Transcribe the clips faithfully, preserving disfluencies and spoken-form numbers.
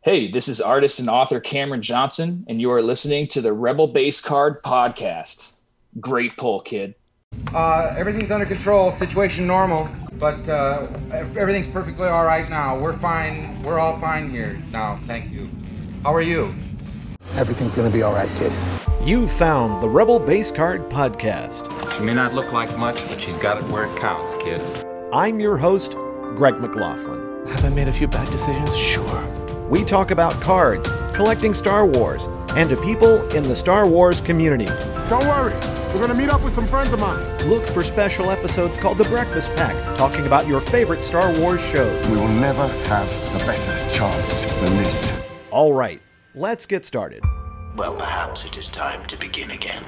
Hey, this is artist and author Cameron Johnson, and you are listening to the Rebel Base Card Podcast. Great pull, kid. Uh, everything's under control, situation normal, but uh, everything's perfectly all right now. We're fine. We're all fine here now. Thank you. How are you? Everything's gonna be all right, kid. You found the Rebel Base Card Podcast. She may not look like much, but she's got it where it counts, kid. I'm your host, Greg McLaughlin. Have I made a few bad decisions? Sure. We talk about cards, collecting Star Wars, and to people in the Star Wars community. Don't worry, we're gonna meet up with some friends of mine. Look for special episodes called The Breakfast Pack, talking about your favorite Star Wars shows. We will never have a better chance than this. All right, let's get started. Well, perhaps it is time to begin again.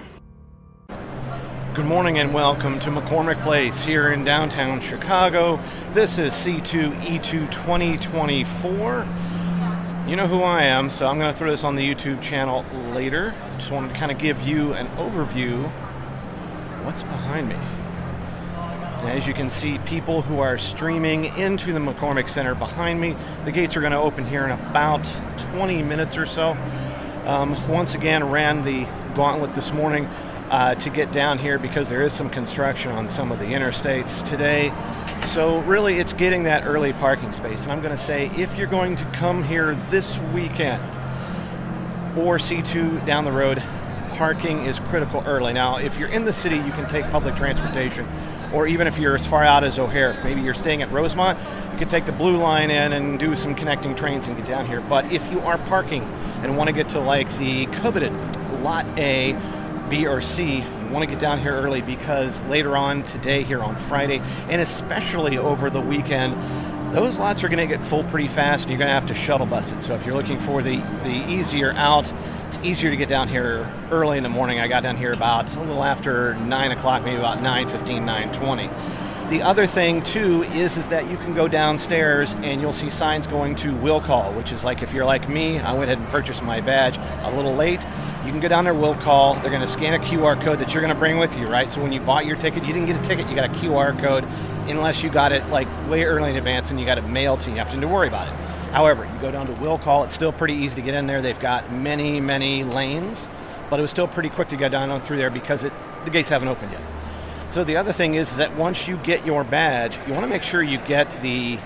Good morning and welcome to McCormick Place here in downtown Chicago. This is C two E two twenty twenty-four. You know who I am, so I'm going to throw this on the YouTube channel later. Just wanted to kind of give you an overview of what's behind me. And as you can see, people who are streaming into the McCormick Center behind me. The gates are going to open here in about twenty minutes or so. Um, once again, ran the gauntlet this morning uh, to get down here because there is some construction on some of the interstates today. So really, it's getting that early parking space. And I'm going to say, if you're going to come here this weekend or C two down the road, parking is critical early. Now, if you're in the city, you can take public transportation. Or even if you're as far out as O'Hare, maybe you're staying at Rosemont, you can take the Blue Line in and do some connecting trains and get down here. But if you are parking and want to get to like the coveted Lot A, B, or C, you want to get down here early because later on today here on Friday, and especially over the weekend, those lots are going to get full pretty fast and you're going to have to shuttle bus it. So if you're looking for the, the easier out, it's easier to get down here early in the morning. I got down here about a little after nine o'clock, maybe about nine fifteen, nine twenty. The other thing, too, is, is that you can go downstairs and you'll see signs going to Will Call, which is like if you're like me, I went ahead and purchased my badge a little late. You can go down there, Will Call. They're going to scan a Q R code that you're going to bring with you, right? So when you bought your ticket, you didn't get a ticket, you got a Q R code, unless you got it like way early in advance and you got it mailed to you. You have to worry about it. However, you go down to Will Call. It's still pretty easy to get in there. They've got many, many lanes, but it was still pretty quick to go down on through there because it, the gates haven't opened yet. So the other thing is, is that once you get your badge, you want to make sure you get the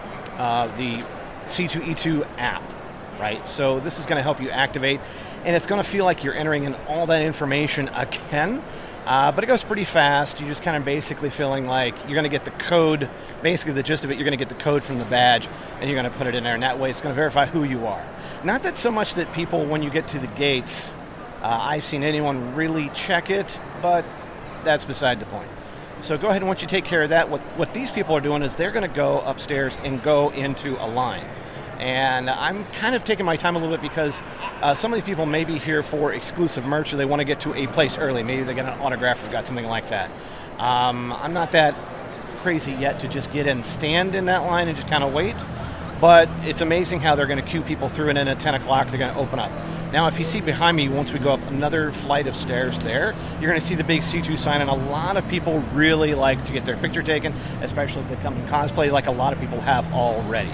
uh, the C two E two app, right? So this is going to help you activate, and it's going to feel like you're entering in all that information again, uh, but it goes pretty fast. You're just kind of basically feeling like you're going to get the code, basically the gist of it, you're going to get the code from the badge, and you're going to put it in there, and that way it's going to verify who you are. Not that so much that people, when you get to the gates, uh, I've seen anyone really check it, but that's beside the point. So go ahead and once you take care of that, what, what these people are doing is they're going to go upstairs and go into a line. And I'm kind of taking my time a little bit because uh, some of these people may be here for exclusive merch or they want to get to a place early. Maybe they got an autograph or got something like that. Um, I'm not that crazy yet to just get in, stand in that line and just kind of wait. But it's amazing how they're going to queue people through, and then at ten o'clock they're going to open up. Now, if you see behind me, once we go up another flight of stairs there, you're going to see the big C two sign, and a lot of people really like to get their picture taken, especially if they come in cosplay, like a lot of people have already.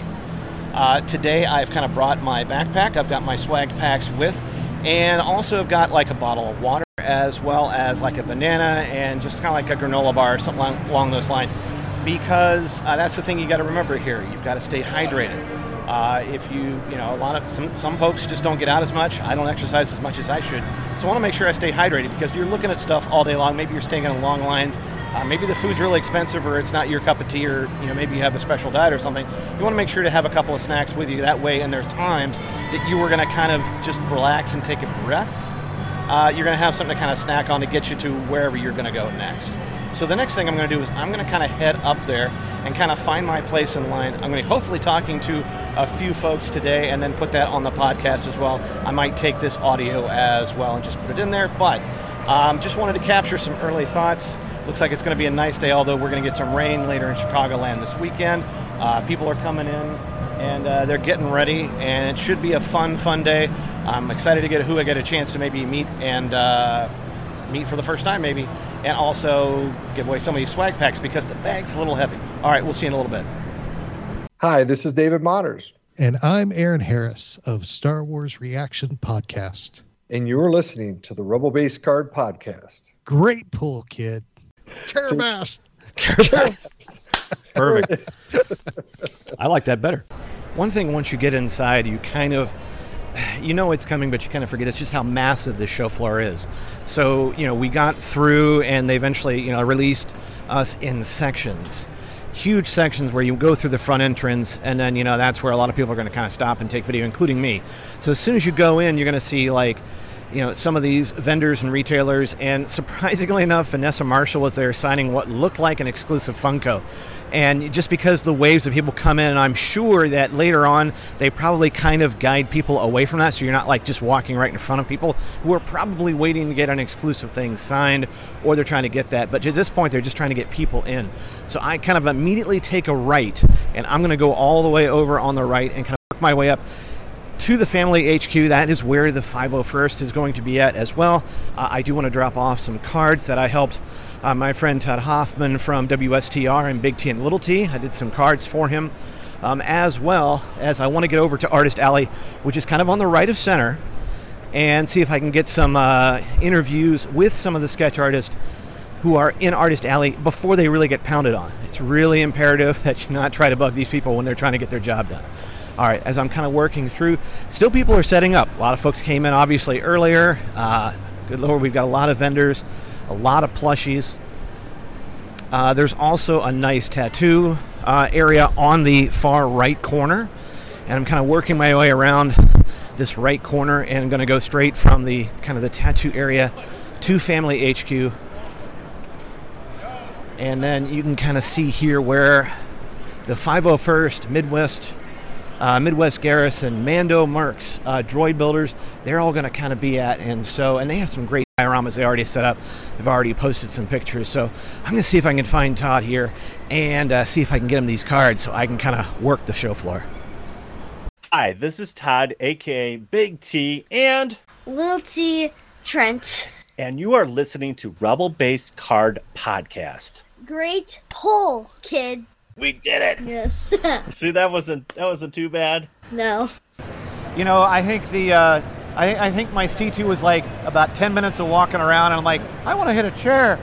Uh, today, I've kind of brought my backpack. I've got my swag packs with, and also I've got like a bottle of water, as well as like a banana, and just kind of like a granola bar, or something along, along those lines, because uh, that's the thing you got to remember here. You've got to stay hydrated. Uh, if you, you know, a lot of, some, some folks just don't get out as much. I don't exercise as much as I should. So I want to make sure I stay hydrated because you're looking at stuff all day long. Maybe you're staying on long lines. Uh, maybe the food's really expensive or it's not your cup of tea, or, you know, maybe you have a special diet or something. You want to make sure to have a couple of snacks with you. That way, and there's times that you were going to kind of just relax and take a breath. Uh, you're going to have something to kind of snack on to get you to wherever you're going to go next. So the next thing I'm going to do is I'm going to kind of head up there and kind of find my place in line. I'm going to be hopefully talking to a few folks today and then put that on the podcast as well. I might take this audio as well and just put it in there. But um, just wanted to capture some early thoughts. Looks like it's going to be a nice day, although we're going to get some rain later in Chicagoland this weekend. Uh, people are coming in and uh, they're getting ready, and it should be a fun, fun day. I'm excited to get who I get a chance to maybe meet and uh, meet for the first time maybe. And also give away some of these swag packs because the bag's a little heavy. All right, we'll see you in a little bit. Hi, this is David Motters. And I'm Aaron Harris of Star Wars Reaction Podcast. And you're listening to the Rebel Base Card Podcast. Great pull, kid. Carabas. Carabas. Perfect. I like that better. One thing, once you get inside, you kind of, you know it's coming, but you kind of forget it's just how massive this show floor is. So, you know, we got through and they eventually, you know, released us in sections. Huge sections where you go through the front entrance, and then, you know, that's where a lot of people are going to kind of stop and take video, including me. So as soon as you go in, you're going to see, like, you know, some of these vendors and retailers, and surprisingly enough, Vanessa Marshall was there signing what looked like an exclusive Funko. And just because the waves of people come in, and I'm sure that later on they probably kind of guide people away from that, so you're not like just walking right in front of people who are probably waiting to get an exclusive thing signed, or they're trying to get that. But at this point, they're just trying to get people in. So I kind of immediately take a right, and I'm going to go all the way over on the right and kind of work my way up to the family H Q. That is where the five oh first is going to be at as well. Uh, I do want to drop off some cards that I helped uh, my friend Todd Hoffman from W S T R and Big T and Little T. I did some cards for him, um, as well as I want to get over to Artist Alley, which is kind of on the right of center, and see if I can get some uh, interviews with some of the sketch artists who are in Artist Alley before they really get pounded on. It's really imperative that you not try to bug these people when they're trying to get their job done. All right, as I'm kind of working through, still people are setting up. A lot of folks came in obviously earlier. Uh, good Lord, we've got a lot of vendors, a lot of plushies. Uh, there's also a nice tattoo uh, area on the far right corner. And I'm kind of working my way around this right corner, and I'm going to go straight from the kind of the tattoo area to Family H Q. And then you can kind of see here where the five oh first Midwest Uh, Midwest Garrison, Mando Mercs, uh, Droid Builders, they're all going to kind of be at. And so, and they have some great dioramas they already set up. They've already posted some pictures. So I'm going to see if I can find Todd here and uh, see if I can get him these cards so I can kind of work the show floor. Hi, this is Todd, a k a. Big T, and Little T, Trent. And you are listening to Rebel Base Card Podcast. Great pull, kid. We did it! Yes. See, that wasn't that wasn't too bad. No. You know, I think the uh, I, I think my C two was like about ten minutes of walking around, and I'm like, I want to hit a chair.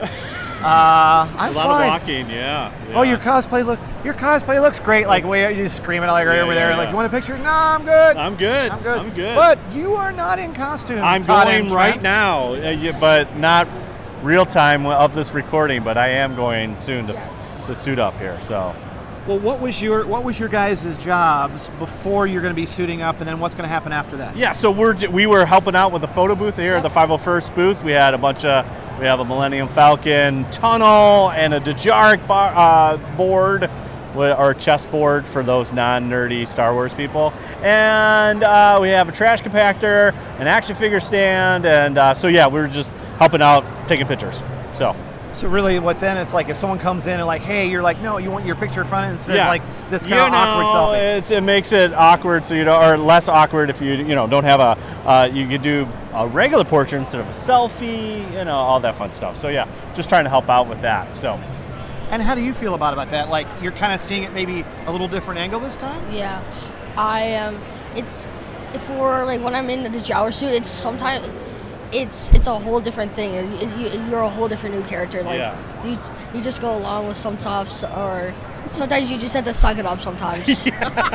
Uh, I'm a lot fine. of walking, yeah, yeah. Oh, your cosplay look your cosplay looks great. Like, way you're screaming like right yeah, over yeah, there. yeah. Like, you want a picture? No, I'm good. I'm good. I'm good. I'm good. But you are not in costume. I'm Todd going right now, uh, you, but not real time of this recording. But I am going soon to, yeah. to suit up here. So. Well, what was your what was your guys' jobs before you're going to be suiting up, and then what's going to happen after that? Yeah, so we're we were helping out with the photo booth here at the five oh first booth. We had a bunch of we have a Millennium Falcon tunnel and a Dejarik bar, uh, board, or chessboard for those non-nerdy Star Wars people, and uh, we have a trash compactor, an action figure stand, and uh, so yeah, we were just helping out, taking pictures. So. So really, what then? It's like if someone comes in and like, hey, you're like, no, you want your picture front, and it's yeah. like this kind you of know, awkward selfie. It's, it makes it awkward, so you know, or less awkward if you you know don't have a. Uh, you could do a regular portrait instead of a selfie, you know, all that fun stuff. So yeah, just trying to help out with that. So. And how do you feel about about that? Like you're kind of seeing it maybe a little different angle this time? Yeah, I um, it's for like when I'm in the Jawa suit, it's sometimes. It's it's a whole different thing. It, it, you're a whole different new character. Like yeah. you, you just go along with some stuff, or sometimes you just have to suck it up. Sometimes.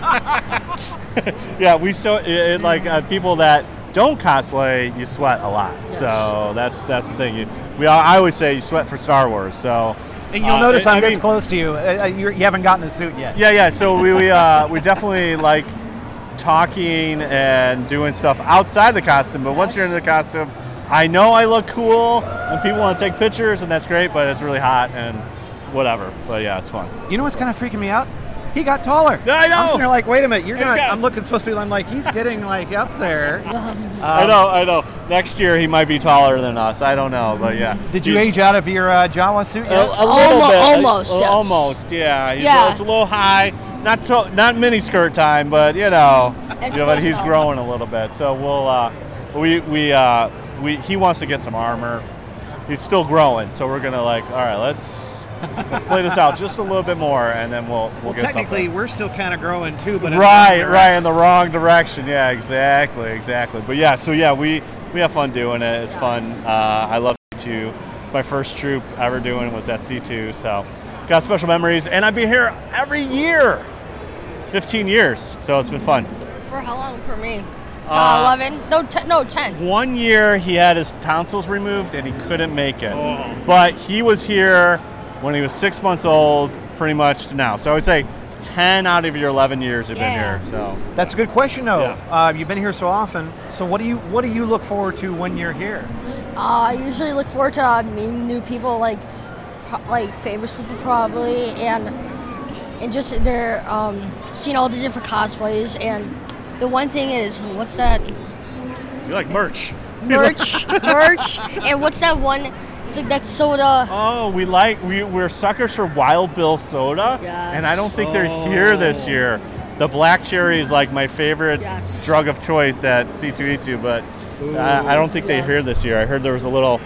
Yeah, we so it, it, like uh, people that don't cosplay, you sweat a lot. Yes. So that's that's the thing. You, we I always say you sweat for Star Wars. So. And you'll uh, notice I I'm mean, this close to you. Uh, you're, you haven't gotten the suit yet. Yeah, yeah. So we we uh, we definitely like talking and doing stuff outside the costume. But yes. Once you're in the costume. I know I look cool, and people want to take pictures, and that's great, but it's really hot, and whatever. But yeah, it's fun. You know what's kind of freaking me out? He got taller. I know. I'm sitting there like, wait a minute, you're He's not. got- I'm looking supposed to be. I'm like, he's getting like up there. Um, I know, I know. Next year he might be taller than us. I don't know, but yeah. Did you He- age out of your uh, Jawa suit yet? A, a little Almo- bit. almost, A- yes. Almost, yeah. He's Yeah. A, it's a little high. Not to, not mini skirt time, but you know, It's you know, but close he's enough. growing a little bit. So we'll uh, we we uh, we he wants to get some armor. He's still growing, so we're gonna like, all right, let's Let's play this out just a little bit more, and then we'll we'll, well get technically something. we're still kind of growing too, but right, right in the wrong direction. Yeah, exactly, exactly. But yeah, so yeah, we we have fun doing it. It's fun. Uh, I love C two. It's my first troop ever doing was at C two, so got special memories, and I've been here every year, fifteen years. So it's been fun. For how long for me? Uh, Uh, eleven? No, ten. No, ten. One year he had his tonsils removed and he couldn't make it. Oh. But he was here when he was six months old, pretty much to now. So I would say ten out of your eleven years have Yeah. been here. So That's a good question, though. Yeah. Uh, you've been here so often. So what do you what do you look forward to when you're here? Uh, I usually look forward to uh, meeting new people, like pro- like famous people probably, and and just their um, seeing all the different cosplays. And the one thing is, what's that? you like merch. Merch, merch, and what's that one? It's like that soda. Oh, we like we we're suckers for Wild Bill soda, Yes. and I don't think they're here this year. The black cherry is like my favorite Yes. drug of choice at C two E two, but I, I don't think they're here this year. I heard there was a little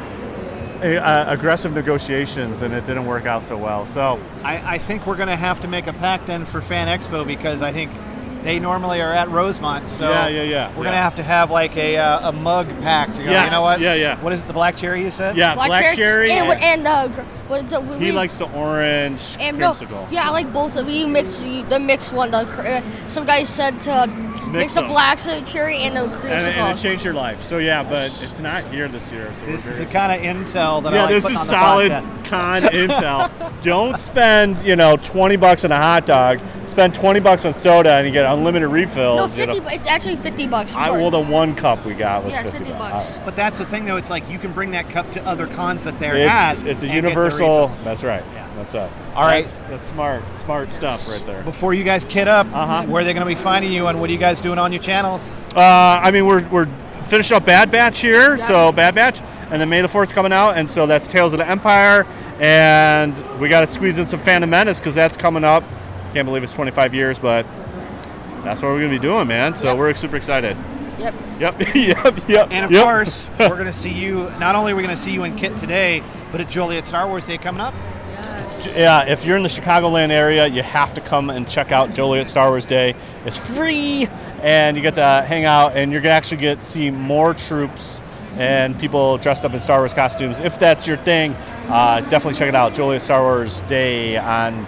uh, aggressive negotiations, and it didn't work out so well. So I, I think we're going to have to make a pact then for Fan Expo, because I think they normally are at Rosemont. So Yeah, yeah, yeah, we're yeah. going to have to have like a uh, a mug pact. You know, Yes, you know what? yeah, yeah. What is it, the black cherry you said? yeah, black, cherry. and, and and uh, gr- what the, we, he likes the orange and no, creamsicle. yeah, I like both of you. Mix the the mixed one. The, cr- uh, some guy said to mix, the them. black cherry and the and, creamsicle. and it changed your life. So yeah, but it's not here this year. So This we're is very the kind of intel that I yeah, like this putting is on the solid podcast. con intel. Don't spend, you know, twenty bucks on a hot dog. Spend twenty bucks on soda, and you get unlimited refills. no, you know. fifty. bu- It's actually fifty bucks. I, for- well, the one cup we got was yeah, it's fifty, fifty bucks. But that's the thing, though. It's like you can bring that cup to other cons that they're It's at. it's a and get the universal. refill. That's right. Yeah. That's it. All right. That's, that's smart, smart stuff right there. Before you guys kid up, Uh-huh. where are they going to be finding you, and what are you guys doing on your channels? Uh, I mean, we're we're finishing up Bad Batch here, so Bad Batch, and then May the Fourth coming out, and so that's Tales of the Empire, and we got to squeeze in some Phantom Menace because that's coming up. Can't believe it's twenty-five years, but that's what we're gonna be doing, man. So Yep. we're super excited. Yep. Yep, yep, yep. And of yep. course, we're going to see you. Not only are we going to see you in Kit today, but at Joliet Star Wars Day coming up. Yeah, if you're in the Chicagoland area, you have to come and check out Joliet Star Wars Day. It's free, and you get to hang out, and you're gonna actually get to see more troops and people dressed up in Star Wars costumes. If that's your thing, uh, definitely check it out. Joliet Star Wars Day on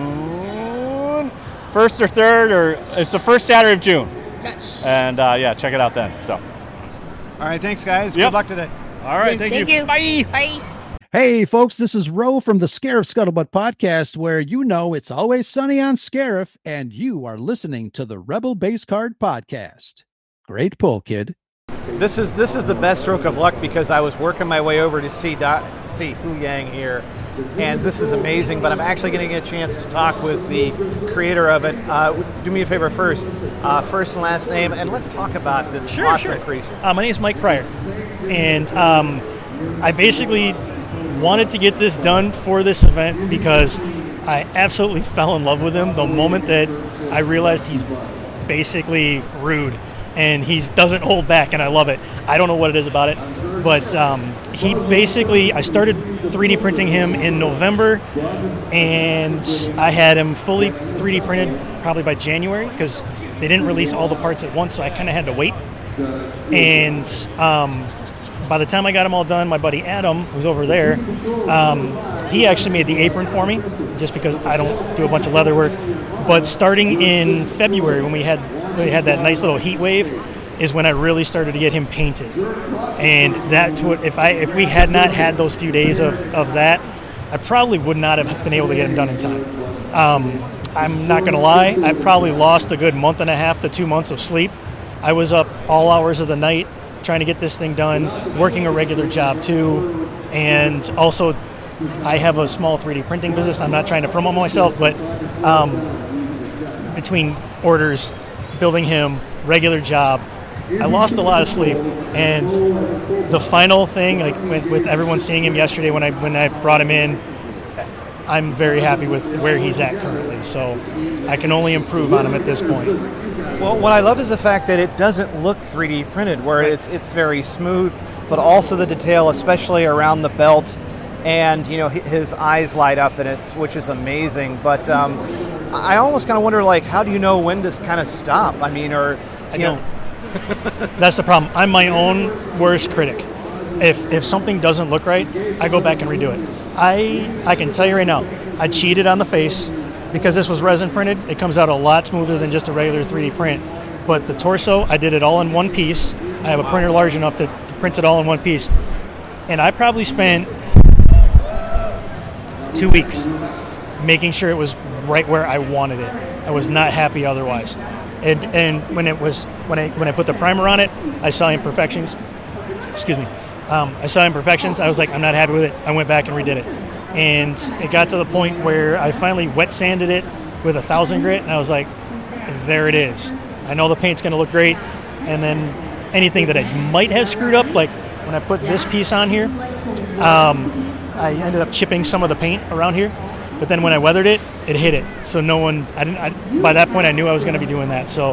June first or third, or it's the first Saturday of June. Yes. And uh, yeah, check it out then. So, All right, thanks, guys. Yep. Good luck today. all right, thank, Thank you. you. Bye. Bye. Hey, folks, this is Ro from the Scarif Scuttlebutt podcast, where you know it's always sunny on Scarif, and you are listening to the Rebel Base Card podcast. Great pull, kid. This is this is the best stroke of luck because I was working my way over to see Dot, see Hu Yang here, and this is amazing. But I'm actually going to get a chance to talk with the creator of it. Uh, do me a favor first, uh, first and last name, and let's talk about this Sure, awesome sure. creature. Uh, my name is Mike Pryor, and um, I basically wanted to get this done for this event because I absolutely fell in love with him the moment that I realized he's basically rude and he doesn't hold back, and I love it. I don't know what it is about it, but um, he basically, I started three D printing him in November, and I had him fully three D printed probably by January because they didn't release all the parts at once, so I kind of had to wait. And um, by the time I got them all done, my buddy Adam, who's over there, um, he actually made the apron for me just because I don't do a bunch of leather work. But starting in February, when we had we had that nice little heat wave, is when I really started to get him painted. And that's what, if I if we had not had those few days of, of that, I probably would not have been able to get him done in time. Um, I'm not going to lie, I probably lost a good month and a half to two months of sleep. I was up all hours of the night trying to get this thing done, working a regular job too, and also I have a small three D printing business. I'm not trying to promote myself, but um, between orders, building him, regular job, I lost a lot of sleep. And the final thing, like with, with everyone seeing him yesterday when I when I brought him in, I'm very happy with where he's at currently. So I can only improve on him at this point. Well, what I love is the fact that it doesn't look three D printed, where it's it's very smooth, but also the detail, especially around the belt and you know his eyes light up, and it's which is amazing. But um, I almost kind of wonder, like, how do you know when to kind of stop? I mean, or I you don't. know. That's the problem. I'm my own worst critic. If if something doesn't look right, I go back and redo it. I I can tell you right now, I cheated on the face because this was resin printed. It comes out a lot smoother than just a regular three D print. But the torso, I did it all in one piece. I have a printer large enough that prints it all in one piece. And I probably spent two weeks making sure it was right where I wanted it. I was not happy otherwise. And and when it was when I when I put the primer on it, I saw imperfections. Excuse me. Um, I saw imperfections. I was like, I'm not happy with it. I went back and redid it. And it got to the point where I finally wet sanded it with a thousand grit, and I was like, there it is. I know the paint's going to look great. And then anything that I might have screwed up, like when I put this piece on here, um, I ended up chipping some of the paint around here. But then when I weathered it, it hit it. So no one, I didn't. I, by that point, I knew I was going to be doing that. So,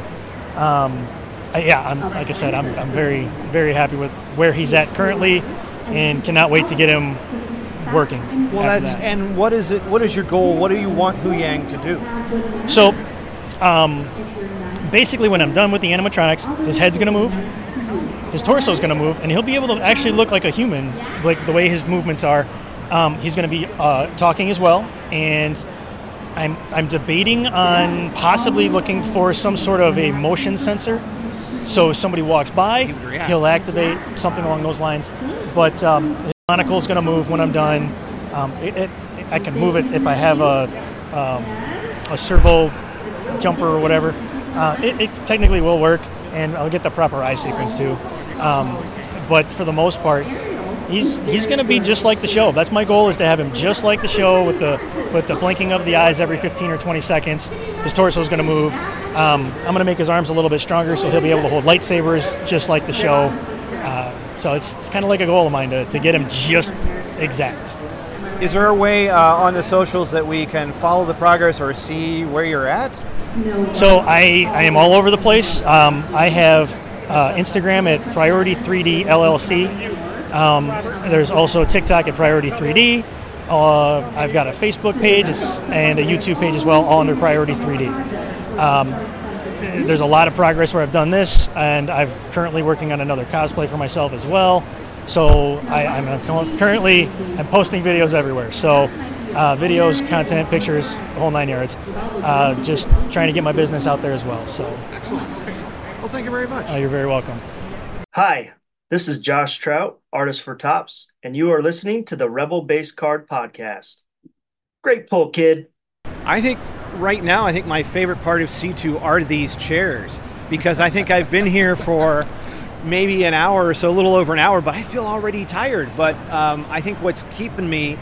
um, I, yeah, I'm, like I said, I'm, I'm very, very happy with where he's at currently, and cannot wait to get him working. Well, that's that. And what is it? What is your goal? What do you want Hu Yang to do? So, um, basically, when I'm done with the animatronics, his head's going to move, his torso's going to move, and he'll be able to actually look like a human, like the way his movements are. Um, he's going to be uh, talking as well, and I'm I'm debating on possibly looking for some sort of a motion sensor. So if somebody walks by, he'll activate something along those lines. But um, his monocle's going to move when I'm done. Um, it, it, I can move it if I have a um, a servo jumper or whatever. Uh, it, it technically will work, and I'll get the proper eye sequence too. Um, but for the most part, he's he's going to be just like the show. That's my goal, is to have him just like the show, with the with the blinking of the eyes every fifteen or twenty seconds. His torso is going to move. Um, I'm going to make his arms a little bit stronger, so he'll be able to hold lightsabers just like the show. Uh, so it's it's kind of like a goal of mine to, to get him just exact. Is there a way uh, on the socials that we can follow the progress or see where you're at? So I, I am all over the place. Um, I have uh, Instagram at Priority three D L L C. Um, there's also TikTok at Priority three D. Uh, I've got a Facebook page and a YouTube page as well, all under Priority three D. Um, there's a lot of progress where I've done this, and I'm currently working on another cosplay for myself as well. So I, I'm currently I'm posting videos everywhere. So uh, videos, content, pictures, the whole nine yards. Uh, just trying to get my business out there as well. So excellent, excellent. Well, thank you very much. Uh, you're very welcome. Hi, this is Josh Trout, artist for Tops, and you are listening to the Rebel Base Card Podcast. Great pull, kid. I think right now, I think my favorite part of C two are these chairs, because I think I've been here for maybe an hour or so, a little over an hour, but I feel already tired. But um, I think what's keeping me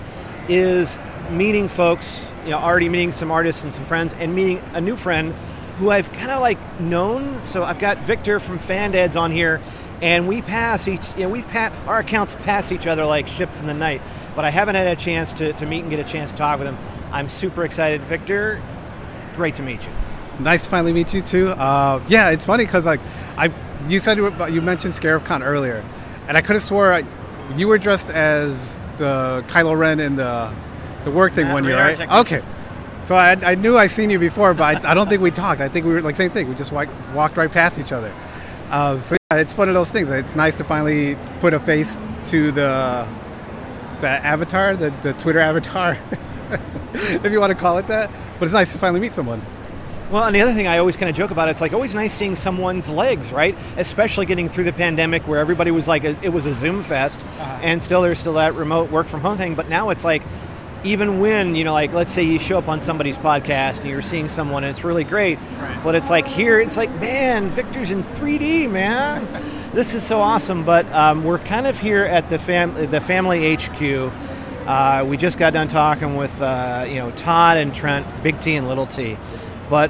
is meeting folks, you know, already meeting some artists and some friends, and meeting a new friend who I've kind of like known. So I've got Victor from FanDads on here, and we pass each, you know, we've pa- our accounts pass each other like ships in the night, but I haven't had a chance to, to meet and get a chance to talk with him. I'm super excited. Victor, great to meet you. Nice to finally meet you too. Uh, yeah, it's funny because like I, you said you, were, you mentioned ScarifCon earlier, and I could have swore I, you were dressed as the Kylo Ren in the the work thing uh, one year, right? Technique. Okay, so I, I knew I seen you before, but I, I don't think we talked. I think we were like same thing. We just walk, walked right past each other. Uh, so yeah, it's one of those things. It's nice to finally put a face to the the avatar, the the Twitter avatar, if you want to call it that. But it's nice to finally meet someone. Well, and the other thing I always kind of joke about, it's like always nice seeing someone's legs, right? Especially getting through the pandemic where everybody was like, it was a Zoom fest, uh-huh. and still there's still that remote work from home thing. But now it's like, even when, you know, like let's say you show up on somebody's podcast and you're seeing someone and it's really great, right. But it's like here, it's like, man, Victor's in three D, man. This is so awesome. But um, we're kind of here at the fam- the family H Q. Uh, we just got done talking with, uh, you know, Todd and Trent, Big T and Little T. But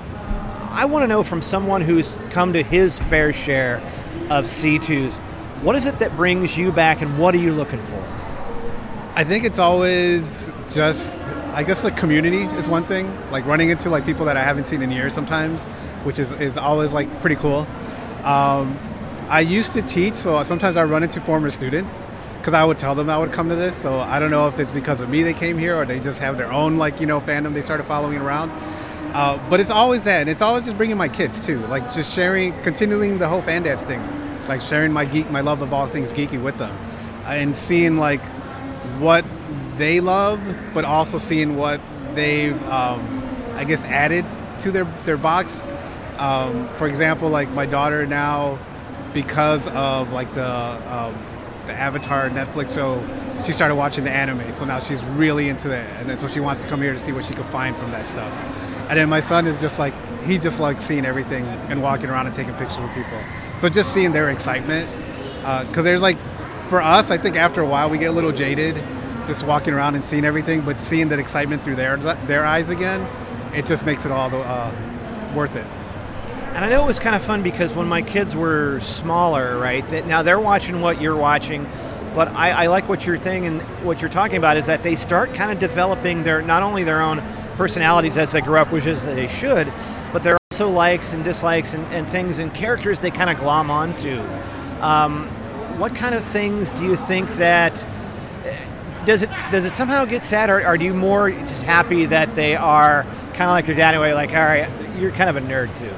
I want to know from someone who's come to his fair share of C twos, what is it that brings you back and what are you looking for? I think it's always just, I guess like community is one thing, like running into like people that I haven't seen in years sometimes, which is, is always like pretty cool. Um, I used to teach, so sometimes I run into former students because I would tell them I would come to this. So I don't know if it's because of me they came here or they just have their own, like, you know, fandom they started following around. Uh, but it's always that, and it's always just bringing my kids too, like just sharing, continuing the whole Fandads thing, like sharing my geek, my love of all things geeky with them, and seeing like what they love, but also seeing what they've, um, I guess, added to their their box. Um, for example, like my daughter now, because of like the um, the Avatar Netflix show, she started watching the anime, so now she's really into that, and then so she wants to come here to see what she can find from that stuff. And then my son is just like, he just likes seeing everything and walking around and taking pictures with people. So just seeing their excitement, because uh, there's like, for us, I think after a while we get a little jaded, just walking around and seeing everything, but seeing that excitement through their their eyes again, it just makes it all the, uh, worth it. And I know it was kind of fun because when my kids were smaller, right, that now they're watching what you're watching, but I, I like what you're saying and what you're talking about is that they start kind of developing their, not only their own personalities as they grow up, which is that they should, but they're also likes and dislikes and, and things and characters they kind of glom onto. Um, what kind of things do you think that, does it does it somehow get sad, or are you more just happy that they are kind of like your dad anyway, like, all right, you're kind of a nerd too?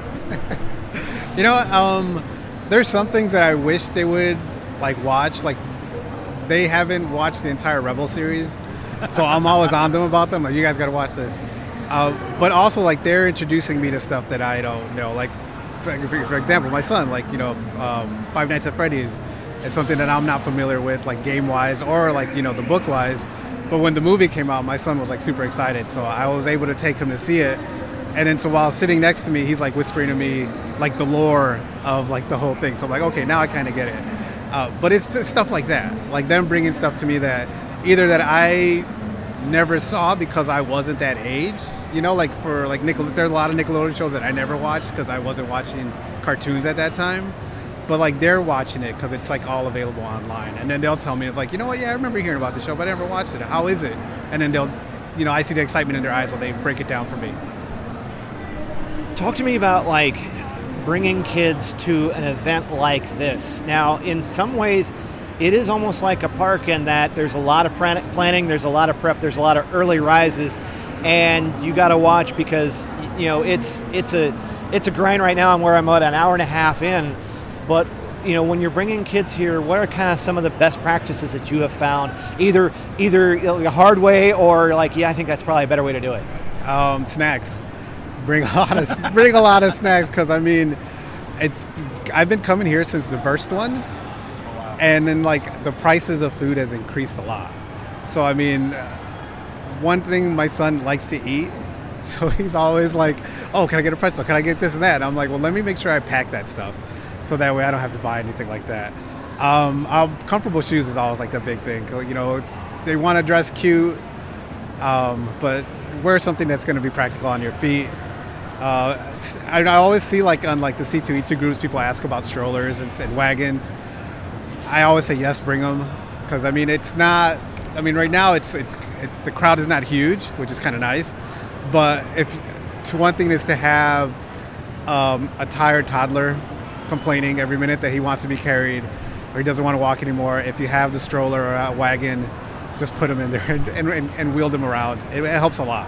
You know, um, there's some things that I wish they would like watch. Like, they haven't watched the entire Rebel series, so I'm always on them about them. Like, you guys got to watch this. Uh, but also, like, they're introducing me to stuff that I don't know. Like, for, for example, my son, like, you know, um, Five Nights at Freddy's is something that I'm not familiar with, like game-wise or like, you know, the book-wise. But when the movie came out, my son was like super excited, so I was able to take him to see it. And then so while sitting next to me, he's like whispering to me like the lore of like the whole thing. So I'm like, okay, now I kind of get it. Uh, but it's just stuff like that, like them bringing stuff to me that either that I never saw because I wasn't that age. You know, like for like Nickelodeon, there's a lot of Nickelodeon shows that I never watched because I wasn't watching cartoons at that time. But like they're watching it because it's like all available online. And then they'll tell me, it's like, you know what, yeah, I remember hearing about the show, but I never watched it. How is it? And then they'll, you know, I see the excitement in their eyes when they break it down for me. Talk to me about like bringing kids to an event like this. Now, in some ways, it is almost like a park in that there's a lot of planning, there's a lot of prep, there's a lot of early rises, and you got to watch because, you know, it's it's a it's a grind right now. I'm where I'm at an hour and a half in, but you know, when you're bringing kids here, what are kind of some of the best practices that you have found, either either the hard way or like, yeah, I think that's probably a better way to do it? Um, snacks. Bring a lot of bring a lot of snacks because I mean, it's I've been coming here since the first one, and then like the prices of food has increased a lot. So I mean, one thing my son likes to eat, so he's always like, "Oh, can I get a pretzel? Can I get this and that?" And I'm like, "Well, let me make sure I pack that stuff, so that way I don't have to buy anything like that." Um, um, comfortable shoes is always like the big thing. You know, they want to dress cute, um, but wear something that's going to be practical on your feet. Uh, I, I always see like on like the C two E two groups, people ask about strollers and, and wagons. I always say yes, bring them, because I mean it's not. I mean right now it's it's it, the crowd is not huge, which is kind of nice. But if to one thing is to have um, a tired toddler complaining every minute that he wants to be carried or he doesn't want to walk anymore. If you have the stroller or a wagon, just put them in there and and, and wheel them around. It, it helps a lot.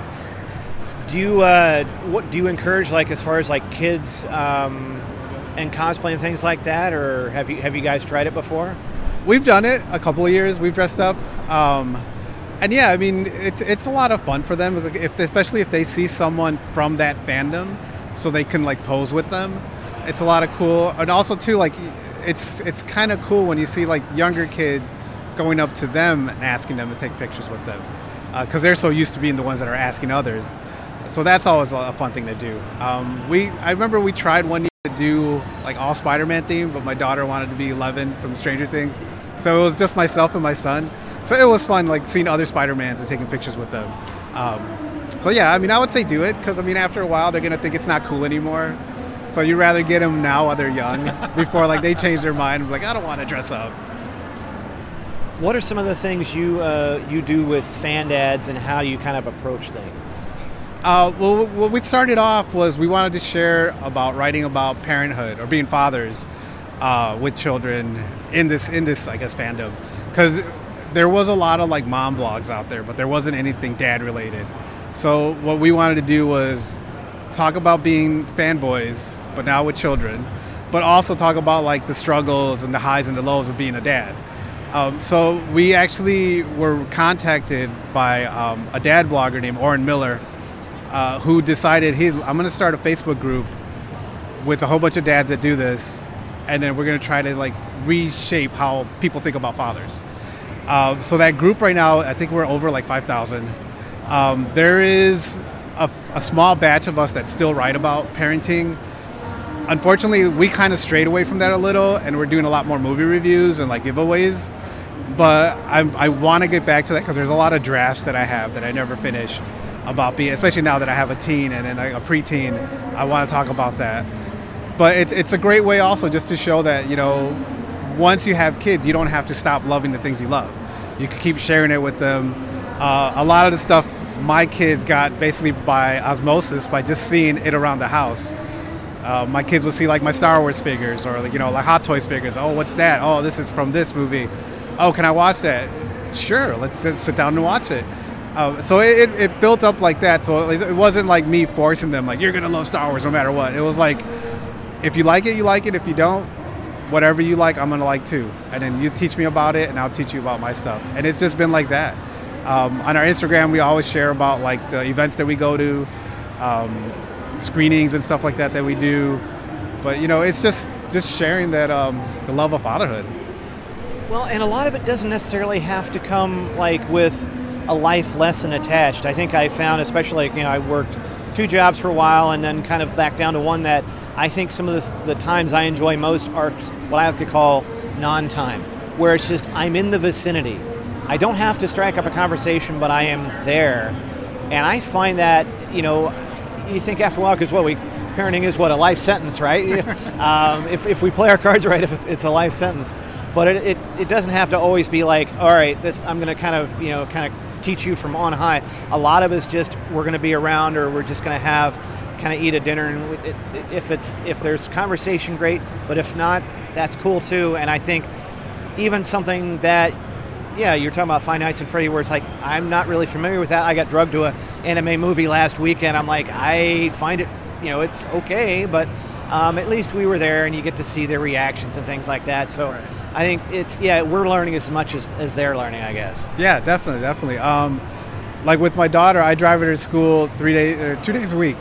Do you uh, what do you encourage, like as far as like kids um, and cosplay and things like that, or have you have you guys tried it before? We've done it a couple of years. We've dressed up, um, and yeah, I mean it's it's a lot of fun for them, if especially if they see someone from that fandom, so they can like pose with them. It's a lot of cool, and also too like it's it's kind of cool when you see like younger kids going up to them and asking them to take pictures with them, because uh, they're so used to being the ones that are asking others. So that's always a fun thing to do. Um, we I remember we tried one year to do like all Spider-Man theme, but my daughter wanted to be Eleven from Stranger Things. So it was just myself and my son. So it was fun like seeing other Spider-Mans and taking pictures with them. Um, so yeah, I mean, I would say do it because I mean, after a while, they're going to think it's not cool anymore. So you'd rather get them now while they're young before like they change their mind and be like, I don't want to dress up. What are some of the things you uh, you do with Fandads and how you kind of approach things? Uh, well, what we started off was we wanted to share about writing about parenthood or being fathers uh, with children in this, in this, I guess, fandom. because there was a lot of like mom blogs out there, but there wasn't anything dad related. So what we wanted to do was talk about being fanboys, but now with children, but also talk about like the struggles and the highs and the lows of being a dad. Um, so we actually were contacted by um, a dad blogger named Oren Miller, uh, who decided, hey, I'm going to start a Facebook group with a whole bunch of dads that do this, and then we're going to try to like reshape how people think about fathers. Uh, so that group right now, I think we're over like five thousand. Um, there is a, a small batch of us that still write about parenting. Unfortunately, we kind of strayed away from that a little, and we're doing a lot more movie reviews and like giveaways. But I, I want to get back to that because there's a lot of drafts that I have that I never finish about being, especially now that I have a teen and then a preteen. I want to talk about that. But it's it's a great way also just to show that, you know, once you have kids, you don't have to stop loving the things you love. You can keep sharing it with them. Uh, a lot of the stuff my kids got basically by osmosis, by just seeing it around the house. Uh, my kids will see like my Star Wars figures or like, you know, like Hot Toys figures. Oh, what's that? Oh, this is from this movie. Oh, can I watch that? Sure, let's, let's sit down and watch it. Uh, so it, it built up like that. So it wasn't like me forcing them, like, you're going to love Star Wars no matter what. It was like, if you like it, you like it. If you don't, whatever you like, I'm going to like too. And then you teach me about it and I'll teach you about my stuff. And it's just been like that. Um, on our Instagram, we always share about like the events that we go to, um, screenings and stuff like that that we do. But, you know, it's just, just sharing that um, the love of fatherhood. Well, and a lot of it doesn't necessarily have to come like with a life lesson attached. I think I found, especially, you know, I worked two jobs for a while and then kind of back down to one, that I think some of the, the times I enjoy most are what I like to call non-time, where it's just I'm in the vicinity. I don't have to strike up a conversation, but I am there. And I find that, you know, you think after a while, because what we parenting is what, a life sentence, right? um, if, if we play our cards right, if it's, it's a life sentence. But it, it, it doesn't have to always be like, all right, this I'm going to kind of, you know, kind of teach you from on high. A lot of it's just we're going to be around, or we're just going to have kind of eat a dinner, and it, it, if it's if there's conversation, great. But if not, that's cool too. And I think even something that, yeah, you're talking about Five Nights at Freddy, where it's like I'm not really familiar with that. I got drugged to an anime movie last weekend. I'm like, I find it, you know, it's okay, but um, at least we were there, and you get to see their reactions and things like that. So. Right. I think it's, yeah, we're learning as much as, as they're learning, I guess. Yeah, definitely, definitely. Um, like with my daughter, I drive her to school three days, or two days a week.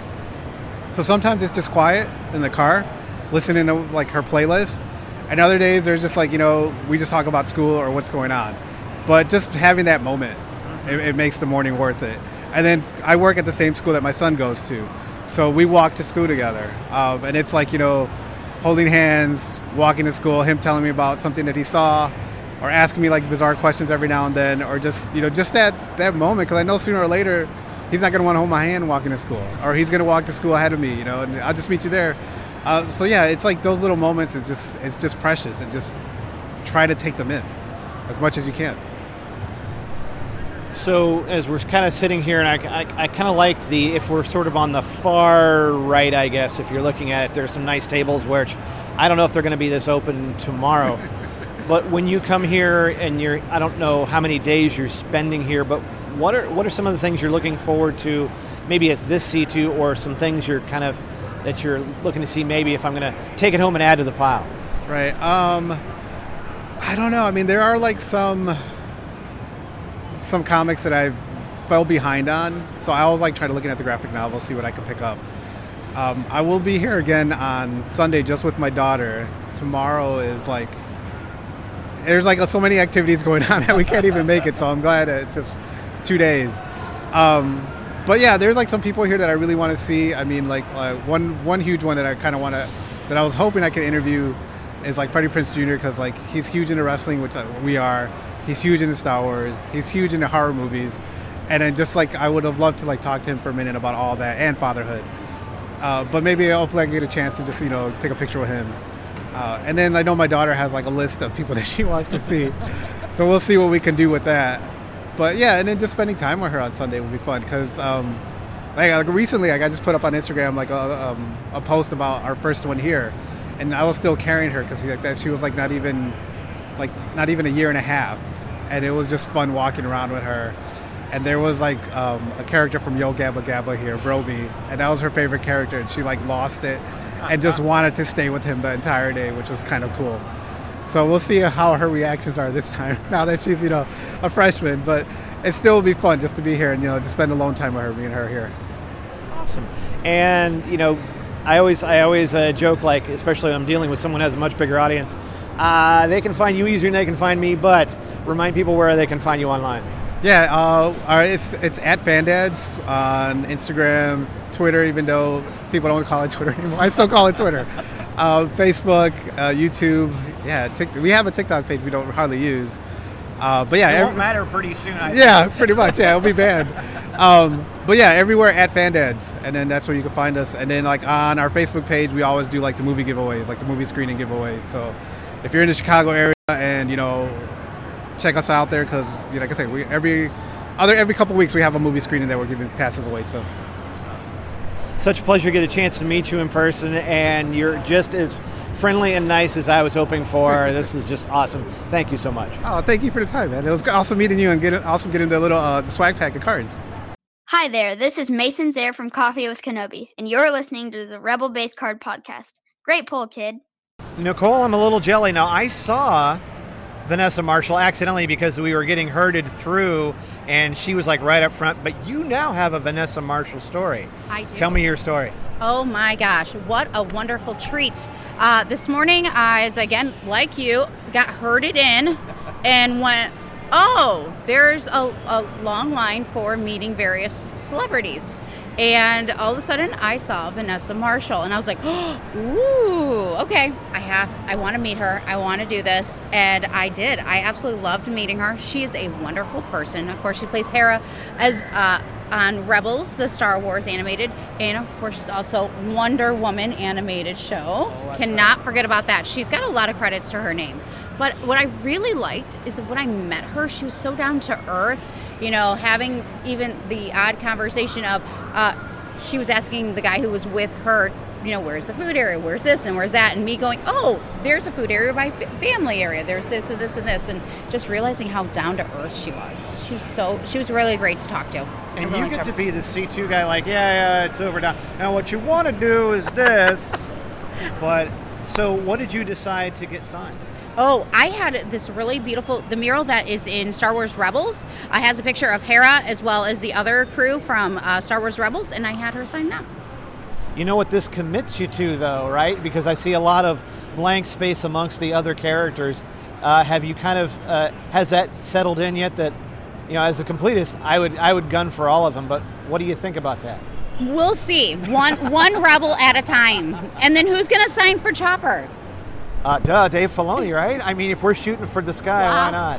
So sometimes it's just quiet in the car, listening to like her playlist. And other days there's just like, you know, we just talk about school or what's going on. But just having that moment, it, it makes the morning worth it. And then I work at the same school that my son goes to. So we walk to school together. Um, and it's like, you know, holding hands, walking to school, him telling me about something that he saw, or asking me like bizarre questions every now and then, or just, you know, just that, that moment, because I know sooner or later he's not going to want to hold my hand walking to school, or he's going to walk to school ahead of me, you know, and I'll just meet you there. Uh, so yeah, it's like those little moments, it's just, it's just precious, and just try to take them in as much as you can. So as we're kind of sitting here, and I, I, I kind of like the, if we're sort of on the far right, I guess, if you're looking at it, there's some nice tables, which I don't know if they're going to be this open tomorrow. But when you come here and you're, I don't know how many days you're spending here, but what are what are some of the things you're looking forward to, maybe at this C two, or some things you're kind of, that you're looking to see maybe if I'm going to take it home and add to the pile? Right. Um, I don't know. I mean, there are like some... some comics that I fell behind on, so I always like try to looking at the graphic novel, see what I can pick up. Um, I will be here again on Sunday just with my daughter. Tomorrow is like, there's like so many activities going on that we can't even make it, so I'm glad it's just two days. Um, but yeah, there's like some people here that I really want to see. I mean, like uh, one one huge one that I kind of want to, that I was hoping I could interview is like Freddie Prinze Junior, because like he's huge into wrestling, which we are. He's huge into Star Wars. He's huge into horror movies. And then just like, I would have loved to like talk to him for a minute about all that and fatherhood. Uh, but maybe hopefully I can get a chance to just, you know, take a picture with him. Uh, and then I know my daughter has like a list of people that she wants to see. So we'll see what we can do with that. But yeah, and then just spending time with her on Sunday would be fun. Because um, like, like recently, like I just put up on Instagram like a, um, a post about our first one here. And I was still carrying her because like that she was like not even, like not even a year and a half. and it was just fun walking around with her. And there was like um, a character from Yo Gabba Gabba here, Broby, and that was her favorite character, and she like lost it and just wanted to stay with him the entire day, which was kind of cool. So we'll see how her reactions are this time now that she's, you know, a freshman, but it still will be fun just to be here and, you know, to spend alone time with her, me and her here. Awesome. And, you know, I always I always uh, joke, like, especially when I'm dealing with someone who has a much bigger audience, uh, they can find you easier than they can find me, but remind people where they can find you online. Yeah, uh, all right, it's it's at Fandads on Instagram, Twitter, even though people don't call it Twitter anymore. I still call it Twitter. uh, Facebook, uh, YouTube. Yeah, TikTok. We have a TikTok page we don't hardly use. Uh, but yeah, it every, won't matter pretty soon. I yeah, think. pretty much. Yeah, it'll be banned. Um, but yeah, everywhere at Fandads, and then that's where you can find us. And then like on our Facebook page, we always do like the movie giveaways, like the movie screening giveaways. So if you're in the Chicago area and you know, check us out there because, you know, like I said, we every other every couple weeks we have a movie screening that we're giving passes away to. Such a pleasure to get a chance to meet you in person, and you're just as friendly and nice as I was hoping for. This is just awesome. Thank you so much. Oh, thank you for the time, man. It was awesome meeting you and getting awesome getting the little uh, the swag pack of cards. Hi there, this is Mason Zaire from Coffee with Kenobi, and you're listening to the Rebel Base Card Podcast. Great pull, kid. Nicole, I'm a little jelly. Now, I saw Vanessa Marshall accidentally because we were getting herded through, and she was like right up front, but you now have a Vanessa Marshall story. I do. Tell me your story. Oh my gosh, what a wonderful treat. Uh, this morning, I, as again, like you, got herded in and went, oh, there's a, a long line for meeting various celebrities. And all of a sudden, I saw Vanessa Marshall, and I was like, oh, ooh, okay, I have, I want to meet her. I want to do this, and I did. I absolutely loved meeting her. She is a wonderful person. Of course, she plays Hera as uh, on Rebels, the Star Wars animated, and of course, she's also Wonder Woman animated show. Oh, Cannot right. forget about that. She's got a lot of credits to her name. But what I really liked is that when I met her, she was so down to earth. You know, having even the odd conversation of, uh, she was asking the guy who was with her, you know, where's the food area, where's this and where's that, and me going, oh, there's a food area by family area, there's this and this and this, and just realizing how down to earth she was. She was so, she was really great to talk to. And you get to be the C two guy, like, yeah, yeah, it's over now. Now what you want to do is this, but, so what did you decide to get signed? Oh, I had this really beautiful, the mural that is in Star Wars Rebels uh, has a picture of Hera as well as the other crew from uh, Star Wars Rebels, and I had her sign that. You know what this commits you to, though, right? Because I see a lot of blank space amongst the other characters. Uh, have you kind of, uh, has that settled in yet that, you know, as a completist, I would I would gun for all of them, but what do you think about that? We'll see. One, one Rebel at a time. And then who's going to sign for Chopper? Uh, duh, Dave Filoni, right? I mean, if we're shooting for the sky, wow. why not?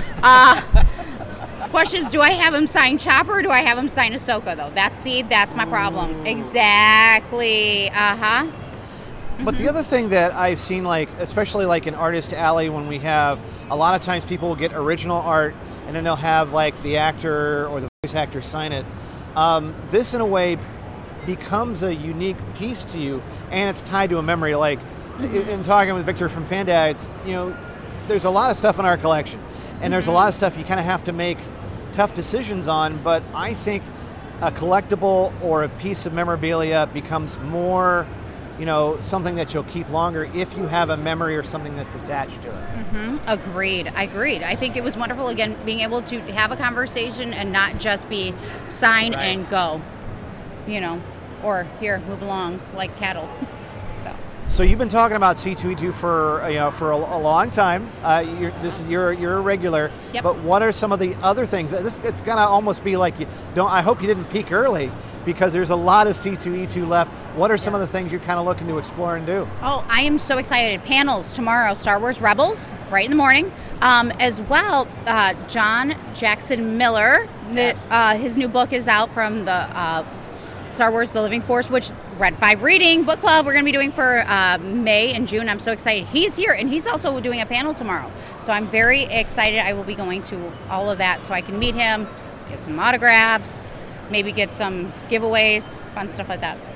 Uh, question is, do I have him sign Chopper or do I have him sign Ahsoka, though? That's, see, that's my problem. Ooh. Exactly. Uh-huh. But mm-hmm. the other thing that I've seen, like, especially like in Artist Alley, when we have, a lot of times people will get original art and then they'll have like the actor or the voice actor sign it. Um, this, in a way, becomes a unique piece to you, and it's tied to a memory. Like, in talking with Victor from Fandads, you know, there's a lot of stuff in our collection, and there's a lot of stuff you kind of have to make tough decisions on, but I think a collectible or a piece of memorabilia becomes more, you know, something that you'll keep longer if you have a memory or something that's attached to it. Mm-hmm. Agreed. I agreed. I think it was wonderful, again, being able to have a conversation and not just be sign right. and go, you know, or here, move along like cattle. So you've been talking about C two E two for you know for a, a long time. Uh, you're, this you're you're a regular. Yep. But what are some of the other things? This it's gonna almost be like you don't. I hope you didn't peak early because there's a lot of C two E two left. What are some yes. of the things you're kind of looking to explore and do? Oh, I am so excited! Panels tomorrow, Star Wars Rebels, right in the morning. Um, as well, uh, John Jackson Miller. Yes. The, uh, his new book is out from the uh, Star Wars: The Living Force, which Red five Reading Book Club we're going to be doing for uh, May and June. I'm so excited. He's here, and he's also doing a panel tomorrow. So I'm very excited. I will be going to all of that so I can meet him, get some autographs, maybe get some giveaways, fun stuff like that.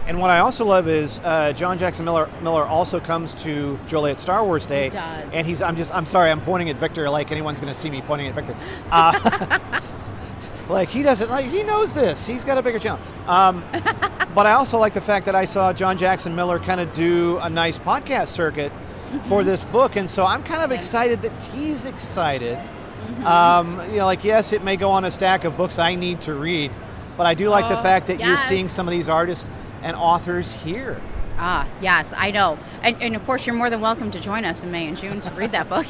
And what I also love is uh, John Jackson Miller Miller also comes to Joliet Star Wars Day. He does. And he's, I'm just, I'm sorry, I'm pointing at Victor like anyone's going to see me pointing at Victor. Uh, like, he doesn't, like, he knows this. He's got a bigger channel. Um, but I also like the fact that I saw John Jackson Miller kind of do a nice podcast circuit mm-hmm. for this book. And so I'm kind of excited that he's excited. Mm-hmm. Um, you know, like, yes, it may go on a stack of books I need to read, but I do like oh, the fact that yes. you're seeing some of these artists and authors here. Ah, yes, I know. And, and of course, you're more than welcome to join us in May and June to read that book.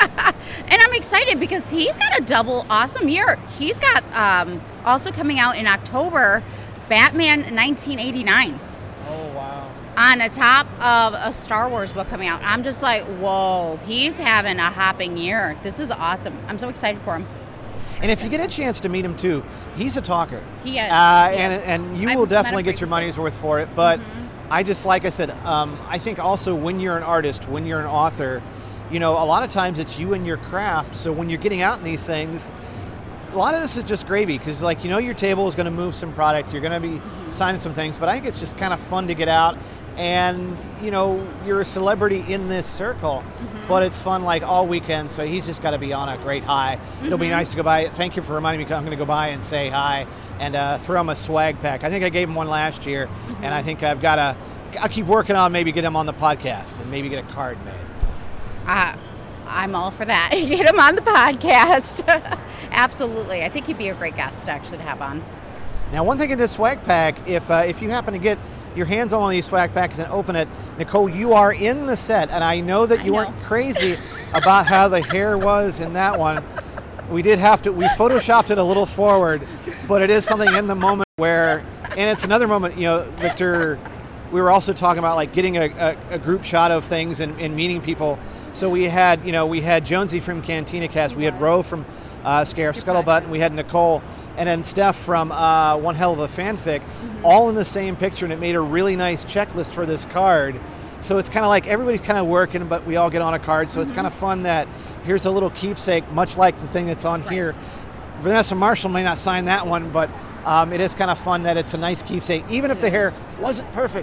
And I'm excited because he's got a double awesome year. He's got um, also coming out in October, Batman nineteen eighty-nine. Oh, wow. On the top of a Star Wars book coming out. I'm just like, whoa, he's having a hopping year. This is awesome. I'm so excited for him. And if you get a chance to meet him too, he's a talker. He is. Uh, he and is. and you I've will met him definitely get your previously. money's worth for it. But Mm-hmm. I just, like I said, um, I think also when you're an artist, when you're an author, you know, a lot of times it's you and your craft. So when you're getting out in these things, a lot of this is just gravy because, like, you know, your table is going to move some product. You're going to be mm-hmm. signing some things. But I think it's just kind of fun to get out. And, you know, you're a celebrity in this circle, mm-hmm. but it's fun like all weekend. So he's just got to be on a great high. Mm-hmm. It'll be nice to go by. Thank you for reminding me. I'm going to go by and say hi and uh, throw him a swag pack. I think I gave him one last year, mm-hmm. and I think I've got to, I'll keep working on maybe get him on the podcast and maybe get a card made. Uh, I'm all for that. Get him on the podcast. Absolutely. I think he'd be a great guest actually to have on. Now, one thing in this swag pack, if uh, if you happen to get your hands on one of these swag packs and open it, Nicole, you are in the set, and I know that you know. weren't crazy about how the hair was in that one. We did have to, we photoshopped it a little forward, but it is something in the moment where, and it's another moment, you know, Victor, we were also talking about like getting a, a, a group shot of things and, and meeting people. So we had, you know, we had Jonesy from Cantina Cast, we had Ro from uh, Scare Scuttlebutt, and we had Nicole, and then Steph from uh, One Hell of a Fanfic, mm-hmm. all in the same picture, and it made a really nice checklist for this card. So it's kind of like everybody's kind of working, but we all get on a card. So mm-hmm. it's kind of fun that here's a little keepsake, much like the thing that's on right. here. Vanessa Marshall may not sign that one, but um, it is kind of fun that it's a nice keepsake, even if it the is. hair wasn't perfect.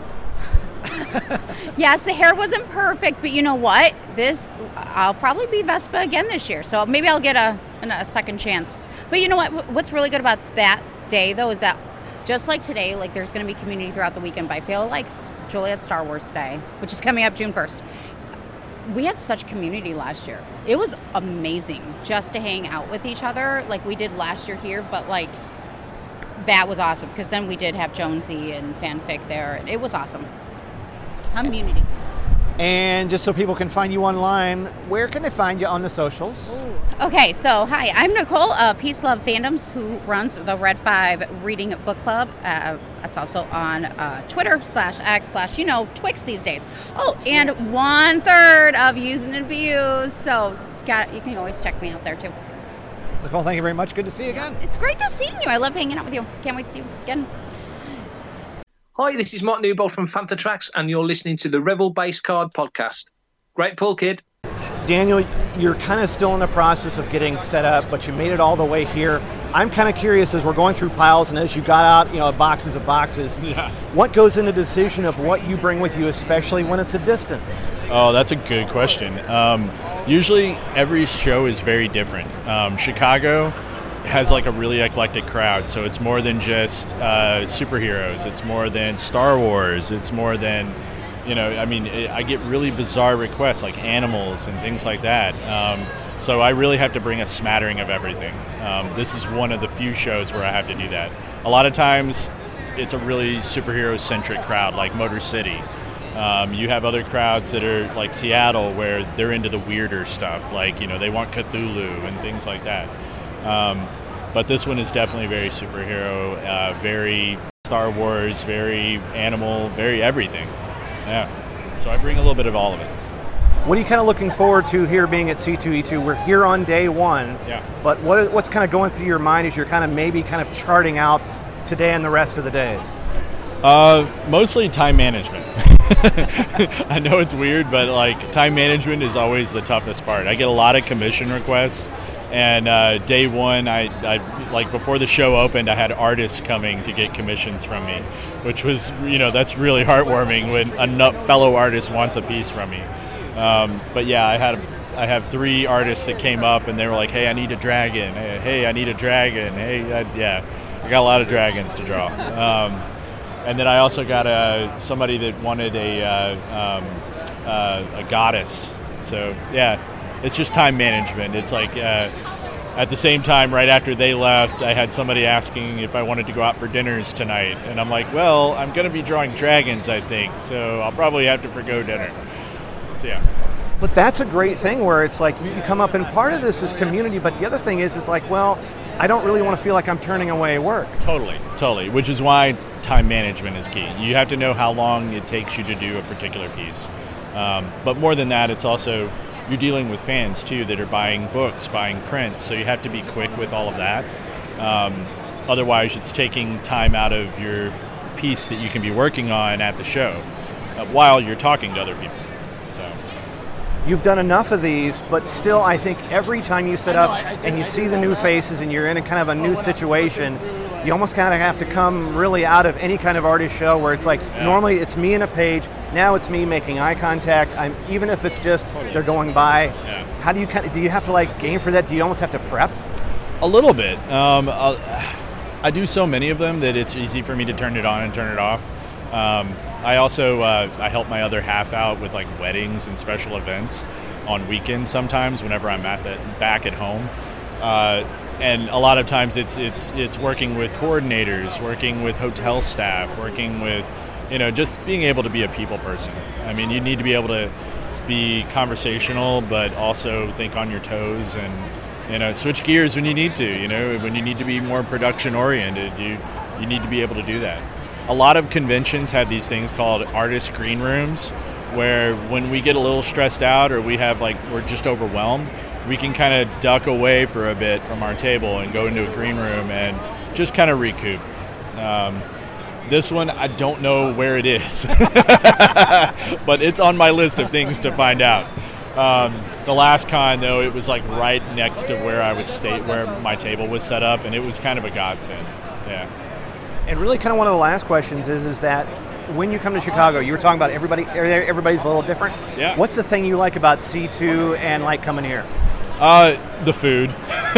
Yes, the hair wasn't perfect, but you know what? This, I'll probably be Vespa again this year, so maybe I'll get a, a second chance. But you know what? What's really good about that day, though, is that just like today, like there's going to be community throughout the weekend, but I feel like Joliet Star Wars Day, which is coming up June first, we had such community last year. It was amazing just to hang out with each other like we did last year here, but like that was awesome because then we did have Jonesy and Fanfic there, and it was awesome. Community. And just so people can find you online, where can they find you on the socials? Ooh. Okay, so hi, I'm Nicole, uh, Peace Love Fandoms, who runs the Red Five Reading Book Club. Uh, that's also on uh, Twitter slash X slash, you know, Twix these days. Oh, and one third of Use and Abuse. So got you can always check me out there too. Nicole, thank you very much. Good to see you again. It's great to see you. I love hanging out with you. Can't wait to see you again. Hi, this is Mark Newbold from Fantha Tracks, and you're listening to the Rebel Base Card Podcast. Great pull, kid. Daniel, you're kind of still in the process of getting set up, but you made it all the way here. I'm kind of curious as we're going through piles and as you got out, you know, boxes of boxes, yeah. what goes into the decision of what you bring with you, especially when it's a distance? Oh, that's a good question. Um, usually every show is very different. Um, Chicago has like a really eclectic crowd, so it's more than just uh, superheroes. It's more than Star Wars. It's more than, you know, I mean, it, I get really bizarre requests like animals and things like that. Um, so I really have to bring a smattering of everything. Um, this is one of the few shows where I have to do that. A lot of times it's a really superhero-centric crowd like Motor City. Um, you have other crowds that are like Seattle where they're into the weirder stuff, like, you know, they want Cthulhu and things like that. Um, but this one is definitely very superhero, uh, very Star Wars, very animal, very everything. Yeah. So I bring a little bit of all of it. What are you kind of looking forward to here being at C two E two? We're here on day one. Yeah. But what what's kind of going through your mind as you're kind of maybe kind of charting out today and the rest of the days? Uh, mostly time management. I know it's weird, but like time management is always the toughest part. I get a lot of commission requests And uh, day one, I, I like before the show opened, I had artists coming to get commissions from me, which was, you know, that's really heartwarming when a fellow artist wants a piece from me. Um, but yeah, I had I have three artists that came up and they were like, "Hey, I need a dragon. Hey, hey I need a dragon. Hey, I, yeah, I got a lot of dragons to draw." Um, and then I also got a somebody that wanted a uh, um, uh, a goddess. So yeah. It's just time management. It's like uh, at the same time, right after they left, I had somebody asking if I wanted to go out for dinners tonight. And I'm like, well, I'm going to be drawing dragons, I think. So I'll probably have to forgo dinner. So yeah. But that's a great thing where it's like you come up and part of this is community. But the other thing is, it's like, well, I don't really want to feel like I'm turning away work. Totally, totally. Which is why time management is key. You have to know how long it takes you to do a particular piece. Um, but more than that, it's also... you're dealing with fans too that are buying books, buying prints, so you have to be quick with all of that. Um, otherwise, it's taking time out of your piece that you can be working on at the show uh, while you're talking to other people. So, you've done enough of these, but still, I think every time you sit up and you see the new faces and you're in a kind of a new situation, you almost kind of have to come really out of any kind of artist show where it's like, yeah. Normally it's me and a page, now it's me making eye contact. I'm even if it's just they're going by. Yeah. How do you kind of, do you have to like game for that? Do you almost have to prep? A little bit. Um, I do so many of them that it's easy for me to turn it on and turn it off. Um, I also uh, I help my other half out with like weddings and special events on weekends sometimes whenever I'm at the, back at home. Uh, And a lot of times it's it's it's working with coordinators, working with hotel staff, working with, you know, just being able to be a people person. I mean, you need to be able to be conversational, but also think on your toes and, you know, switch gears when you need to. You know, when you need to be more production oriented, you you need to be able to do that. A lot of conventions have these things called artist green rooms, where when we get a little stressed out or we have like we're just overwhelmed, we can kind of duck away for a bit from our table and go into a green room and just kind of recoup. Um, this one, I don't know where it is, but it's on my list of things to find out. Um, the last con, though, it was like right next to where I was sta- where my table was set up, and it was kind of a godsend. Yeah. And really, kind of one of the last questions is is that when you come to Chicago, you were talking about everybody. Everybody's a little different. Yeah. What's the thing you like about C two and like coming here? Uh, the food.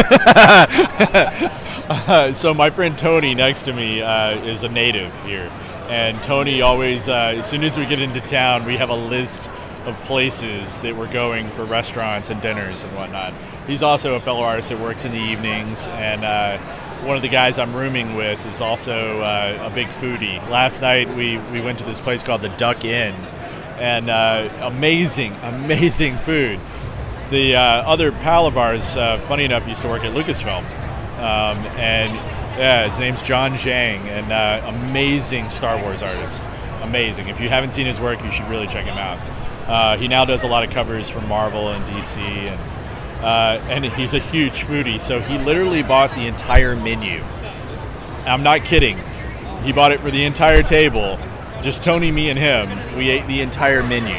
uh, so my friend Tony next to me uh, is a native here, and Tony always, uh, as soon as we get into town, we have a list of places that we're going for restaurants and dinners and whatnot. He's also a fellow artist that works in the evenings, and uh, one of the guys I'm rooming with is also uh, a big foodie. Last night we, we went to this place called the Duck Inn, and uh, amazing, amazing food. The uh, other pal of ours, uh, funny enough, used to work at Lucasfilm, um, and yeah, his name's John Zhang, and uh, amazing Star Wars artist, amazing. If you haven't seen his work, you should really check him out. Uh, he now does a lot of covers for Marvel and D C, and uh, and he's a huge foodie, so he literally bought the entire menu. I'm not kidding. He bought it for the entire table, just Tony, me, and him. We ate the entire menu.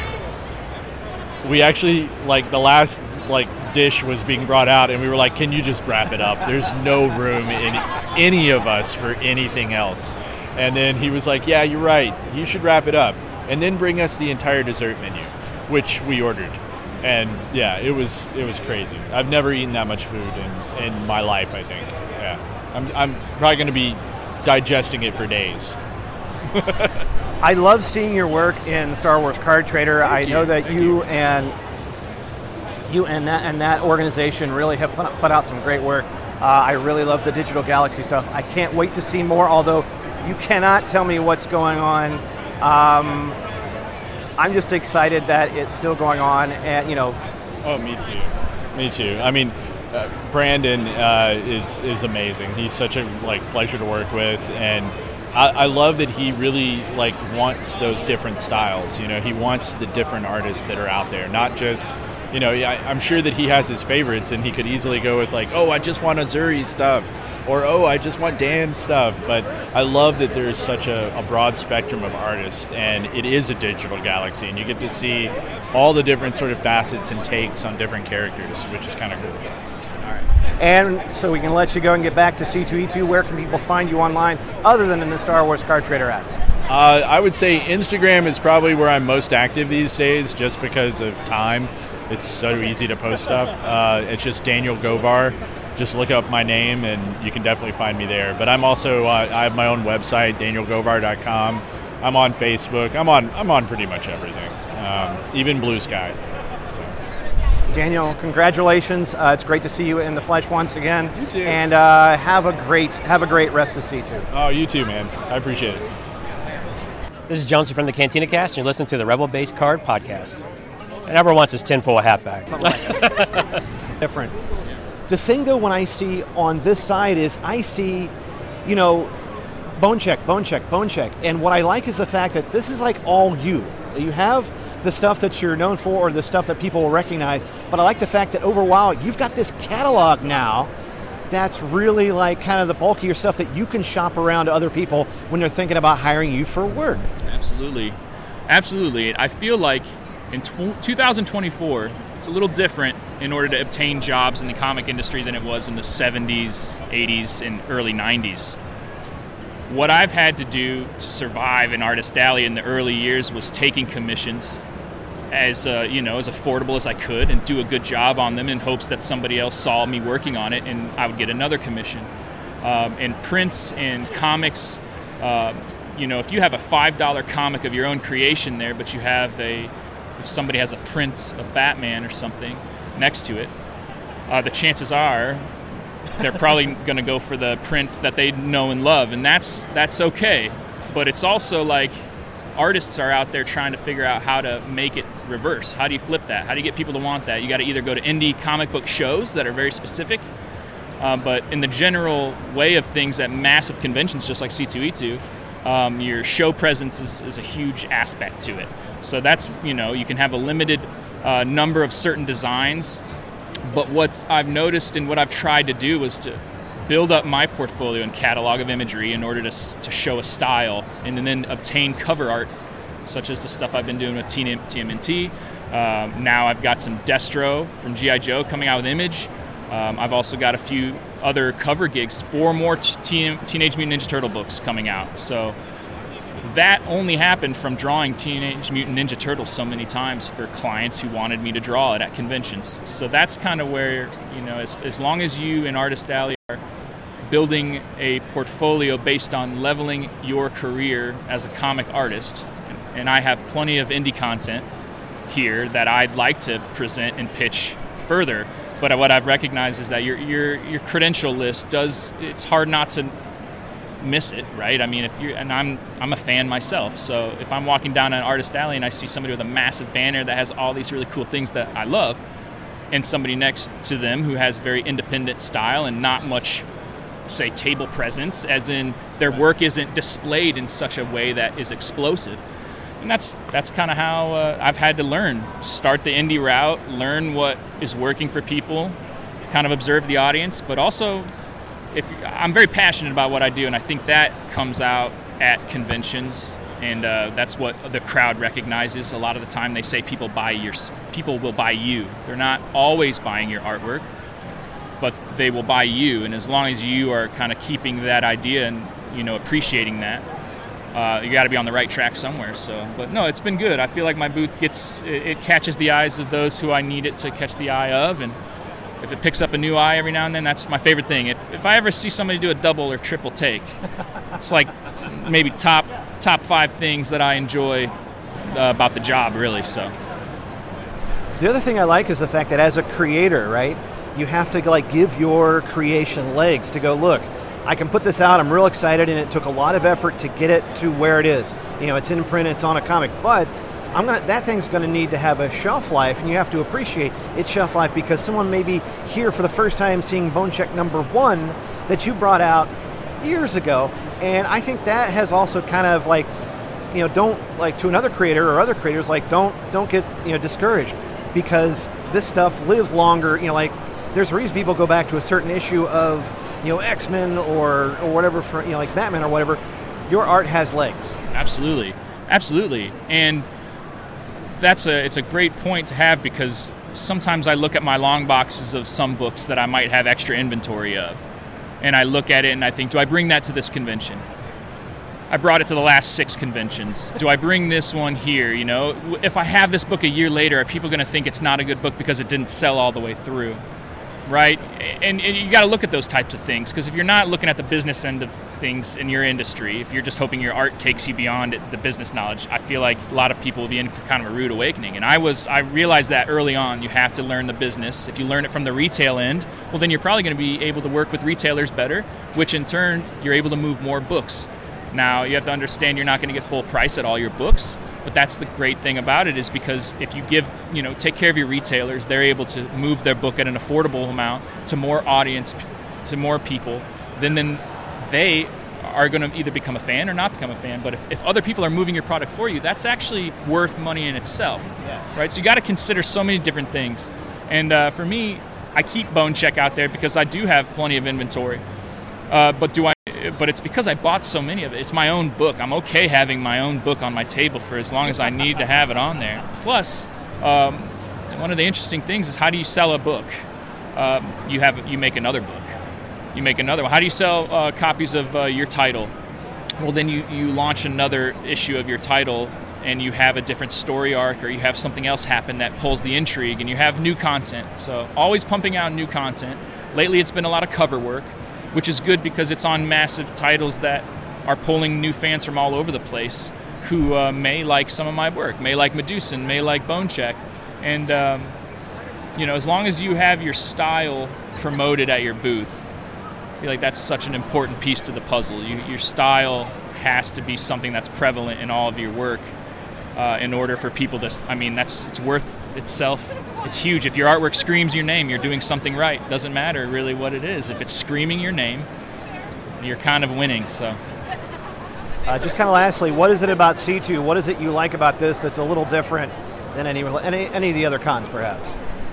We actually, like, the last, like, dish was being brought out, and we were like, can you just wrap it up? There's no room in any of us for anything else. And then he was like, yeah, you're right. You should wrap it up. And then bring us the entire dessert menu, which we ordered. And, yeah, it was it was crazy. I've never eaten that much food in, in my life, I think. Yeah. I'm, I'm probably going to be digesting it for days. I love seeing your work in Star Wars Card Trader. Thank I you. know that Thank you, you. and you and that and that organization really have put, put out some great work. Uh, I really love the Digital Galaxy stuff. I can't wait to see more, although you cannot tell me what's going on. Um, I'm just excited that it's still going on, and you know. Oh, me too. Me too. I mean, uh, Brandon uh, is is amazing. He's such a like pleasure to work with, and I, I love that he really like wants those different styles. You know, he wants the different artists that are out there, not just. You know, I, I'm sure that he has his favorites, and he could easily go with like, oh, I just want Azuri's stuff, or oh, I just want Dan's stuff. But I love that there's such a, a broad spectrum of artists, and it is a digital galaxy, and you get to see all the different sort of facets and takes on different characters, which is kind of cool. And so we can let you go and get back to C two E two. Where can people find you online other than in the Star Wars Card Trader app? Uh, I would say Instagram is probably where I'm most active these days, just because of time. It's so easy to post stuff. Uh, it's just Daniel Govar. Just look up my name, and you can definitely find me there. But I'm also uh, I have my own website, daniel govar dot com. I'm on Facebook. I'm on I'm on pretty much everything, um, even Blue Sky. So. Daniel, congratulations! Uh, it's great to see you in the flesh once again. You too. And uh, have a great have a great rest of C two. Oh, you too, man. I appreciate it. This is Jonesy from the Cantina Cast, and you're listening to the Rebel Base Card Podcast. And everyone wants his tinfoil hat back. Different. The thing, though, when I see on this side is I see, you know, bone check, bone check, bone check. And what I like is the fact that this is like all you. You have the stuff that you're known for or the stuff that people will recognize. But I like the fact that over WoW, you've got this catalog now that's really like kind of the bulkier stuff that you can shop around to other people when they're thinking about hiring you for work. Absolutely. Absolutely. I feel like in two thousand twenty-four, it's a little different in order to obtain jobs in the comic industry than it was in the seventies, eighties, and early nineties. What I've had to do to survive in Artist Alley in the early years was taking commissions as uh, you know, as affordable as I could and do a good job on them in hopes that somebody else saw me working on it and I would get another commission. Um, and prints and comics, uh, you know, if you have a five dollar comic of your own creation there, but you have a if somebody has a print of Batman or something next to it, uh, the chances are they're probably going to go for the print that they know and love, and that's that's okay. But it's also like artists are out there trying to figure out how to make it reverse. How do you flip that? How do you get people to want that? You got to either go to indie comic book shows that are very specific, uh, but in the general way of things at massive conventions, just like C two E two, um, your show presence is, is a huge aspect to it. So that's, you know, you can have a limited uh, number of certain designs, but what I've noticed and what I've tried to do was to build up my portfolio and catalog of imagery in order to to show a style and then obtain cover art, such as the stuff I've been doing with T M N T. Um, now I've got some Destro from G I Joe coming out with Image. Um, I've also got a few other cover gigs, four more t- Teenage Mutant Ninja Turtle books coming out. So that only happened from drawing Teenage Mutant Ninja Turtles so many times for clients who wanted me to draw it at conventions. So that's kind of where, you know, as, as long as you in Artist Alley are building a portfolio based on leveling your career as a comic artist, and, and I have plenty of indie content here that I'd like to present and pitch further. But what I've recognized is that your your your credential list does, it's hard not to miss it, right? I mean, if you and I'm I'm a fan myself, so if I'm walking down an Artist Alley and I see somebody with a massive banner that has all these really cool things that I love, and somebody next to them who has very independent style and not much, say, table presence, as in their work isn't displayed in such a way that is explosive. And that's that's kind of how uh, I've had to learn. Start the indie route, learn what is working for people, kind of observe the audience, but also if I'm very passionate about what I do, and I think that comes out at conventions, and uh, that's what the crowd recognizes. A lot of the time they say people buy your people will buy you. They're not always buying your artwork, but they will buy you, and as long as you are kind of keeping that idea and, you know, appreciating that, uh, you got to be on the right track somewhere. So, but no, it's been good. I feel like my booth gets it, it catches the eyes of those who I need it to catch the eye of, and if it picks up a new eye every now and then, that's my favorite thing. If if I ever see somebody do a double or triple take, it's like maybe top top five things that I enjoy uh, about the job, really. So the other thing I like is the fact that as a creator, right, you have to like give your creation legs to go, look, I can put this out, I'm real excited, and it took a lot of effort to get it to where it is. You know, it's in print, it's on a comic, but I'm gonna that thing's gonna need to have a shelf life, and you have to appreciate its shelf life because someone may be here for the first time seeing Bone Check number one that you brought out years ago. And I think that has also kind of like, you know, don't like to another creator or other creators, like don't don't get, you know, discouraged, because this stuff lives longer. You know, like there's a reason people go back to a certain issue of, you know, X-Men or or whatever, for, you know, like Batman or whatever. Your art has legs. Absolutely, absolutely, and that's a it's a great point to have, because sometimes I look at my long boxes of some books that I might have extra inventory of, and I look at it and I think, do I bring that to this convention? I brought it to the last six conventions. Do I bring this one here? You know, if I have this book a year later, are people going to think it's not a good book because it didn't sell all the way through, right? And, and you got to look at those types of things, because if you're not looking at the business end of things in your industry, if you're just hoping your art takes you beyond it, the business knowledge, I feel like a lot of people will be in for kind of a rude awakening. And I was, I realized that early on. You have to learn the business. If you learn it from the retail end, well, then you're probably going to be able to work with retailers better, which in turn, you're able to move more books. Now, you have to understand you're not going to get full price at all your books, but that's the great thing about it, is because if you give, you know, take care of your retailers, they're able to move their book at an affordable amount to more audience, to more people, then then they are going to either become a fan or not become a fan. But if, if other people are moving your product for you, that's actually worth money in itself, yes. Right? So you got to consider so many different things. And uh, for me, I keep Bone Check out there because I do have plenty of inventory. Uh, but do I? But it's because I bought so many of it. It's my own book. I'm okay having my own book on my table for as long as I need to have it on there. Plus, um, one of the interesting things is, how do you sell a book? Um, you have you make another book. You make another one. How do you sell uh, copies of uh, your title? Well, then you, you launch another issue of your title, and you have a different story arc, or you have something else happen that pulls the intrigue, and you have new content. So always pumping out new content. Lately, it's been a lot of cover work, which is good because it's on massive titles that are pulling new fans from all over the place who uh, may like some of my work, may like Medusan, may like Bone Check. And, um, you know, as long as you have your style promoted at your booth, I feel like that's such an important piece to the puzzle. You, your style has to be something that's prevalent in all of your work uh, in order for people to, I mean, that's it's worth itself. It's huge. If your artwork screams your name, you're doing something right. Doesn't matter really what it is. If it's screaming your name, you're kind of winning. So, uh, just kind of lastly, what is it about C two? What is it you like about this that's a little different than any any, any of the other cons, perhaps?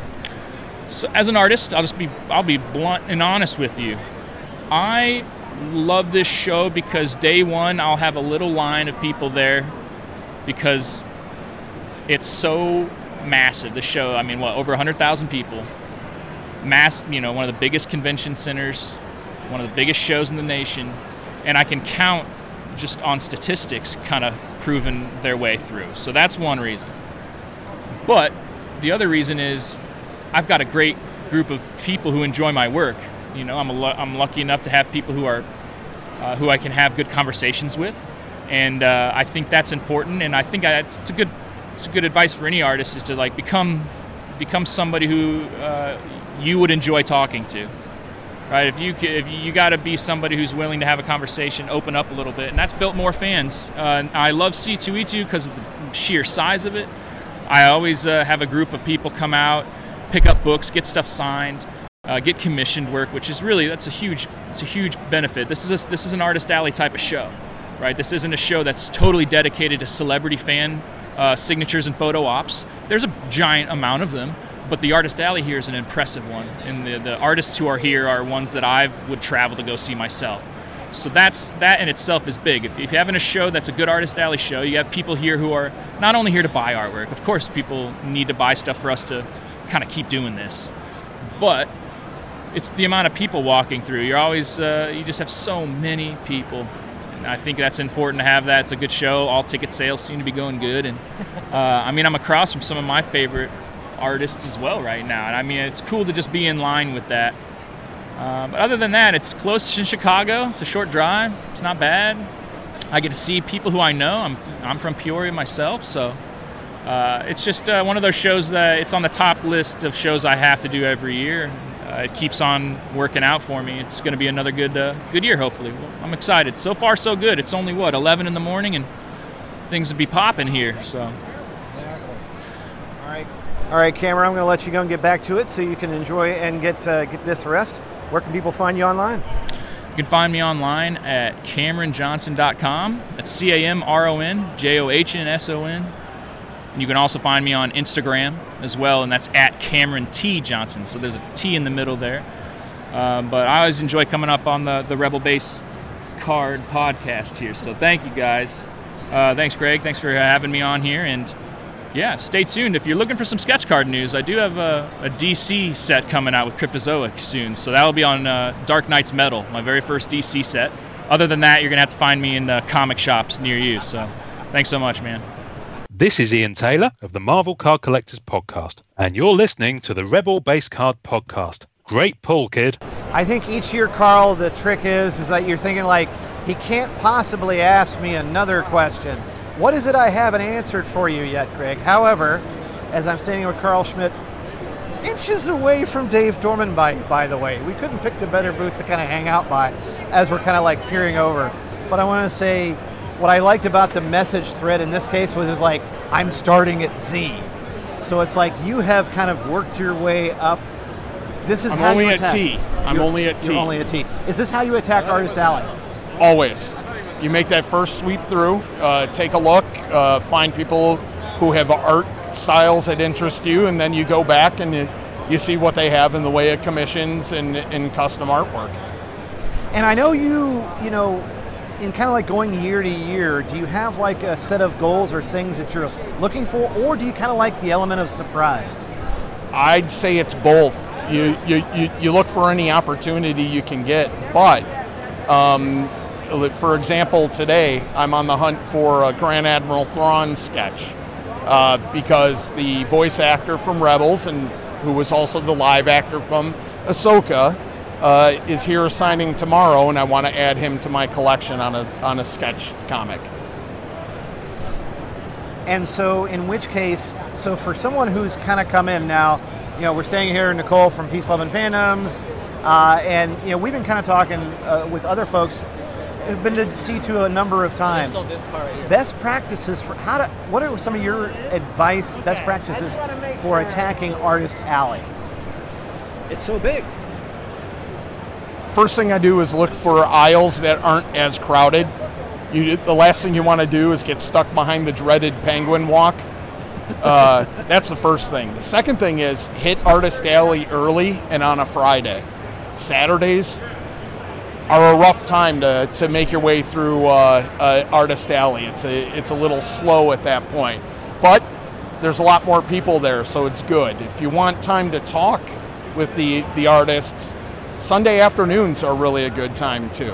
So, as an artist, I'll just be I'll be blunt and honest with you. I love this show because day one, I'll have a little line of people there because it's so massive. The show, I mean, what, over one hundred thousand people. Mass, you know, one of the biggest convention centers, one of the biggest shows in the nation, and I can count just on statistics kind of proving their way through. So that's one reason. But the other reason is I've got a great group of people who enjoy my work. You know, I'm a, I'm lucky enough to have people who are uh, who I can have good conversations with, and uh, I think that's important. And I think I, it's, it's a good it's a good advice for any artist, is to like become become somebody who uh, you would enjoy talking to, right? If you if you got to be somebody who's willing to have a conversation, open up a little bit, and that's built more fans. Uh, I love C two E two because of the sheer size of it. I always uh, have a group of people come out, pick up books, get stuff signed. Uh, get commissioned work, which is really, that's a huge it's a huge benefit. This is a, this is an Artist Alley type of show, right? This isn't a show that's totally dedicated to celebrity fan uh, signatures and photo ops. There's a giant amount of them, but the Artist Alley here is an impressive one, and the, the artists who are here are ones that I would travel to go see myself. So that's that in itself is big. If, if you're having a show that's a good Artist Alley show, you have people here who are not only here to buy artwork. Of course, people need to buy stuff for us to kind of keep doing this, but it's the amount of people walking through. You're always, uh, you just have so many people. And I think that's important to have that. It's a good show. All ticket sales seem to be going good. And uh, I mean, I'm across from some of my favorite artists as well right now. And I mean, it's cool to just be in line with that. Uh, but other than that, it's close in Chicago. It's a short drive. It's not bad. I get to see people who I know. I'm I'm from Peoria myself, so uh, it's just uh, one of those shows that it's on the top list of shows I have to do every year. Uh, it keeps on working out for me. It's going to be another good uh, good year, hopefully. I'm excited. So far, so good. It's only, what, eleven in the morning, and things will be popping here. So. Exactly. All right, all right, Cameron, I'm going to let you go and get back to it so you can enjoy and get uh, get this rest. Where can people find you online? You can find me online at cameron johnson dot com. That's C A M R O N J O H N S O N. And you can also find me on Instagram as well, and that's at Cameron T. Johnson. So there's a T in the middle there. Um, but I always enjoy coming up on the, the Rebel Base Card podcast here. So thank you, guys. Uh, thanks, Greg. Thanks for having me on here. And Yeah, stay tuned. If you're looking for some sketch card news, I do have a, a D C set coming out with Cryptozoic soon. So that will be on uh, Dark Knight's Metal, my very first D C set. Other than that, you're going to have to find me in uh, comic shops near you. So thanks so much, man. This is Ian Taylor of the Marvel Card Collectors Podcast, and you're listening to the Rebel Base Card Podcast. Great pull, kid. I think each year, Carl, the trick is is that you're thinking like, he can't possibly ask me another question. What is it I haven't answered for you yet, Greg? However, as I'm standing with Carl Schmidt, inches away from Dave Dorman, by by the way, we couldn't pick a better booth to kind of hang out by as we're kind of like peering over. But I want to say, what I liked about the message thread in this case was is like, I'm starting at Z. So it's like you have kind of worked your way up. This is I'm how only you at attack. T. I'm You're- only at T. You're only at T. Is this how you attack Artist Alley? Always. You make that first sweep through, uh, take a look, uh, find people who have art styles that interest you, and then you go back and you, you see what they have in the way of commissions and, and custom artwork. And I know you, you know, in kind of like going year to year, do you have like a set of goals or things that you're looking for, or do you kind of like the element of surprise? I'd say it's both. You you, you, you look for any opportunity you can get, but um, for example, today I'm on the hunt for a Grand Admiral Thrawn sketch uh, because the voice actor from Rebels, and who was also the live actor from Ahsoka, uh, is here signing tomorrow, and I want to add him to my collection on a on a sketch comic. And so, in which case, so for someone who's kind of come in now, you know, we're staying here, Nicole from Peace, Love, and Fandoms, uh, and you know, we've been kind of talking uh, with other folks who've been to C two a number of times. Best practices for how to. What are some of your advice? Best practices for attacking Artist Alley? It's so big. First thing I do is look for aisles that aren't as crowded. You, the last thing you want to do is get stuck behind the dreaded Penguin Walk. Uh, that's the first thing. The second thing is hit Artist Alley early and on a Friday. Saturdays are a rough time to, to make your way through uh, uh, Artist Alley. It's a it's a little slow at that point, but there's a lot more people there, so it's good. If you want time to talk with the the artists, Sunday afternoons are really a good time too.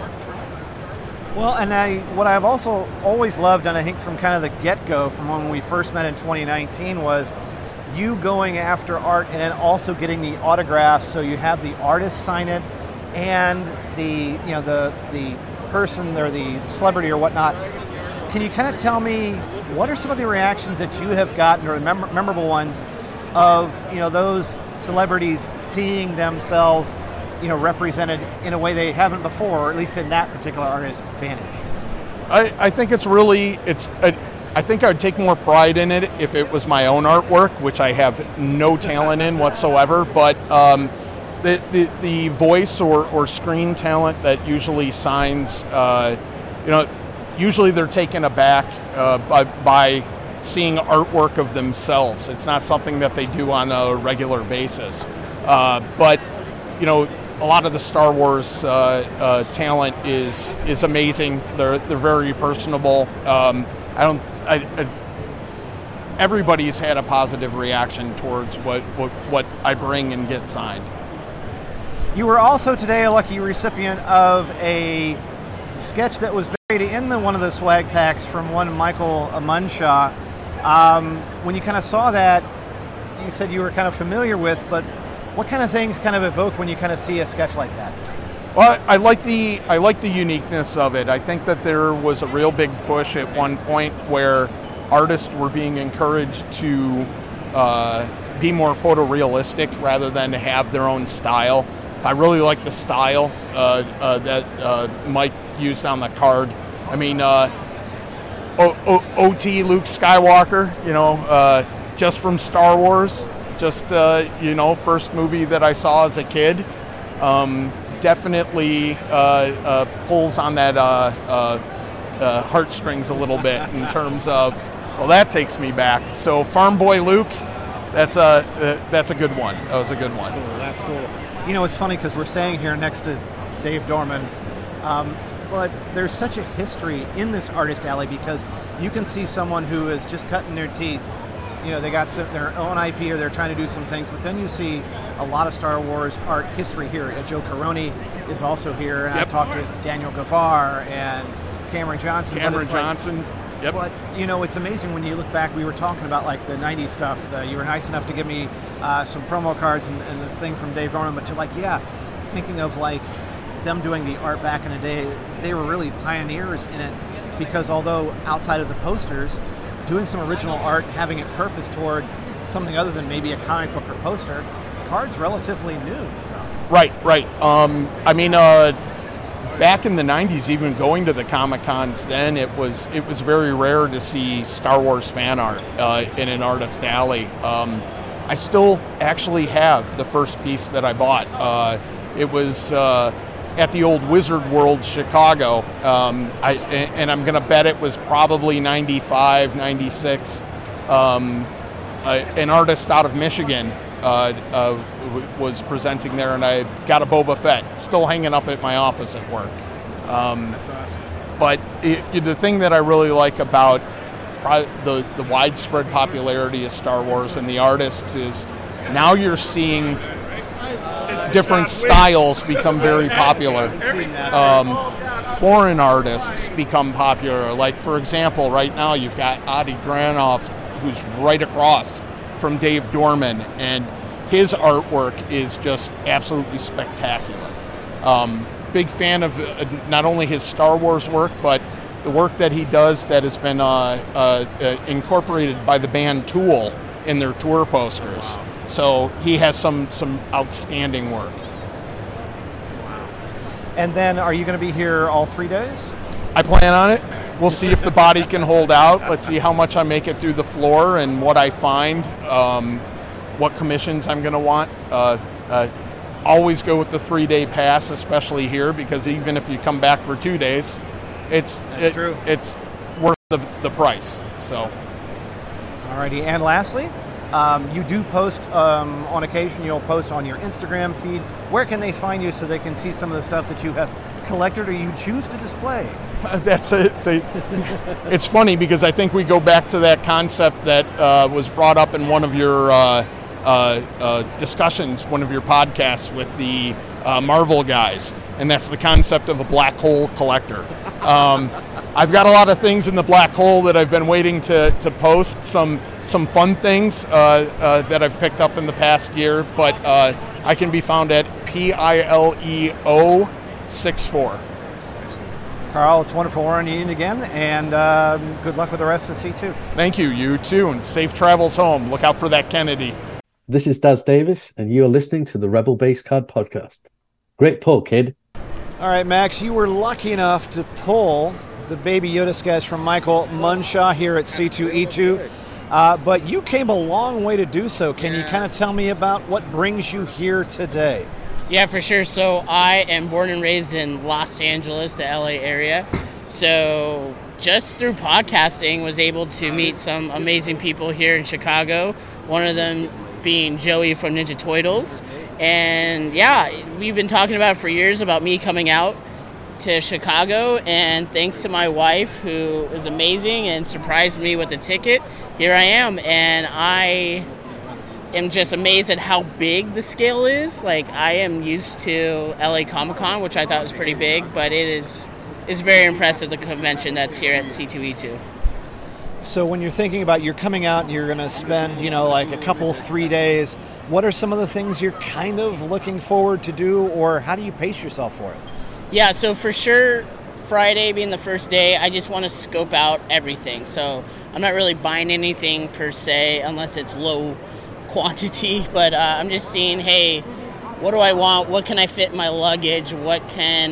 Well, and I, what I've also always loved, and I think from kind of the get-go, from when we first met in twenty nineteen, was you going after art and then also getting the autograph, so you have the artist sign it, and the you know the the person or the celebrity or whatnot. Can you kind of tell me what are some of the reactions that you have gotten, or the mem- memorable ones, of you know those celebrities seeing themselves, you know, represented in a way they haven't before, or at least in that particular artist vantage? I, I think it's really, it's. A, I think I would take more pride in it if it was my own artwork, which I have no talent in whatsoever. But um, the, the the voice or, or screen talent that usually signs, uh, you know, usually they're taken aback uh, by, by seeing artwork of themselves. It's not something that they do on a regular basis. Uh, but you know, a lot of the Star Wars uh, uh, talent is is amazing. They're they're very personable. Um, I don't. I, I, everybody's had a positive reaction towards what, what what I bring and get signed. You were also today a lucky recipient of a sketch that was buried in the one of the swag packs from one Michael Munshaw. Um, when you kind of saw that, you said you were kind of familiar with, but what kind of things kind of evoke when you kind of see a sketch like that? Well, I like the I like the uniqueness of it. I think that there was a real big push at one point where artists were being encouraged to uh, be more photorealistic rather than have their own style. I really like the style uh, uh, that uh, Mike used on the card. I mean, uh, o- o- O T Luke Skywalker, you know, uh, just from Star Wars, just uh, you know, first movie that I saw as a kid. Um, definitely uh, uh, pulls on that uh, uh, uh, heartstrings a little bit in terms of, well, that takes me back. So Farm Boy Luke, that's a uh, that's a good one. That was a good one. That's cool. That's cool. You know, it's funny because we're standing here next to Dave Dorman, um, but there's such a history in this artist alley because you can see someone who is just cutting their teeth you know, they got some, their own I P or they're trying to do some things, but then you see a lot of Star Wars art history here. Uh, Joe Caroni is also here, and Yep. I talked to Daniel Gavar and Cameron Johnson. but Cameron it's like- Johnson. Yep. But, you know, it's amazing when you look back. We were talking about, like, the nineties stuff. Uh, you were nice enough to give me uh, some promo cards and, and this thing from Dave Dorman. But you're like, yeah, thinking of, like, them doing the art back in the day, they were really pioneers in it because although outside of the posters, doing some original art, having it purpose towards something other than maybe a comic book or poster, cards relatively new. So Right, right. Um, I mean, uh, back in the nineties, even going to the Comic Cons, then it was it was very rare to see Star Wars fan art uh, in an artist alley. Um, I still actually have the first piece that I bought. Uh, it was uh, at the old Wizard World, Chicago. Um, I, and I'm going to bet it was probably ninety-five, ninety-six. Um, uh, an artist out of Michigan uh, uh, w- was presenting there, and I've got a Boba Fett still hanging up at my office at work. Um, That's awesome. But it, it- the thing that I really like about pro- the, the widespread popularity of Star Wars and the artists is now you're seeing different styles become very popular. Um, foreign artists become popular. Like, for example, right now you've got Adi Granoff, who's right across from Dave Dorman, and his artwork is just absolutely spectacular. Um, big fan of uh, not only his Star Wars work, but the work that he does that has been uh, uh, uh, incorporated by the band Tool in their tour posters. So he has some some outstanding work. And then are you going to be here all three days? I plan on it. We'll see if the body can hold out. Let's see how much I make it through the floor and what I find, um, what commissions I'm going to want. Uh, uh, always go with the three-day pass, especially here, because even if you come back for two days, it's it, true. it's worth the, the price. So. Alrighty, and lastly, um, you do post um, on occasion. You'll post on your Instagram feed. Where can they find you so they can see some of the stuff that you have collected or you choose to display? That's it. They, it's funny because I think we go back to that concept that uh, was brought up in one of your uh, uh, uh, discussions, one of your podcasts with the uh, Marvel guys, and that's the concept of a black hole collector. Um, I've got a lot of things in the black hole that I've been waiting to, to post, some some fun things uh, uh, that I've picked up in the past year, but uh, I can be found at P I L E O six four. Carl, it's wonderful running in again, and um, good luck with the rest of C two. Thank you, you too, and safe travels home. Look out for that Kennedy. This is Daz Davis, and you are listening to the Rebel Base Card Podcast. Great pull, kid. All right, Max, you were lucky enough to pull the Baby Yoda sketch from Michael Munshaw here at C two E two, uh, but you came a long way to do so. Can you kind of tell me about what brings you here today? Yeah, for sure. So I am born and raised in Los Angeles, the L A area. So just through podcasting was able to meet some amazing people here in Chicago. One of them being Joey from Ninja Toidles. And yeah, we've been talking about it for years about me coming out to Chicago, and thanks to my wife, who is amazing and surprised me with the ticket, here I am. And I am just amazed at how big the scale is. Like, I am used to L A Comic Con, which I thought was pretty big, but it is is very impressive, the convention that's here at C two E two. So when you're thinking about you're coming out and you're going to spend, you know, like a couple, three days, what are some of the things you're kind of looking forward to do, or how do you pace yourself for it? Yeah, so for sure, Friday being the first day, I just want to scope out everything. So I'm not really buying anything per se, unless it's low quantity, but uh, I'm just seeing, hey, what do I want? What can I fit in my luggage? What can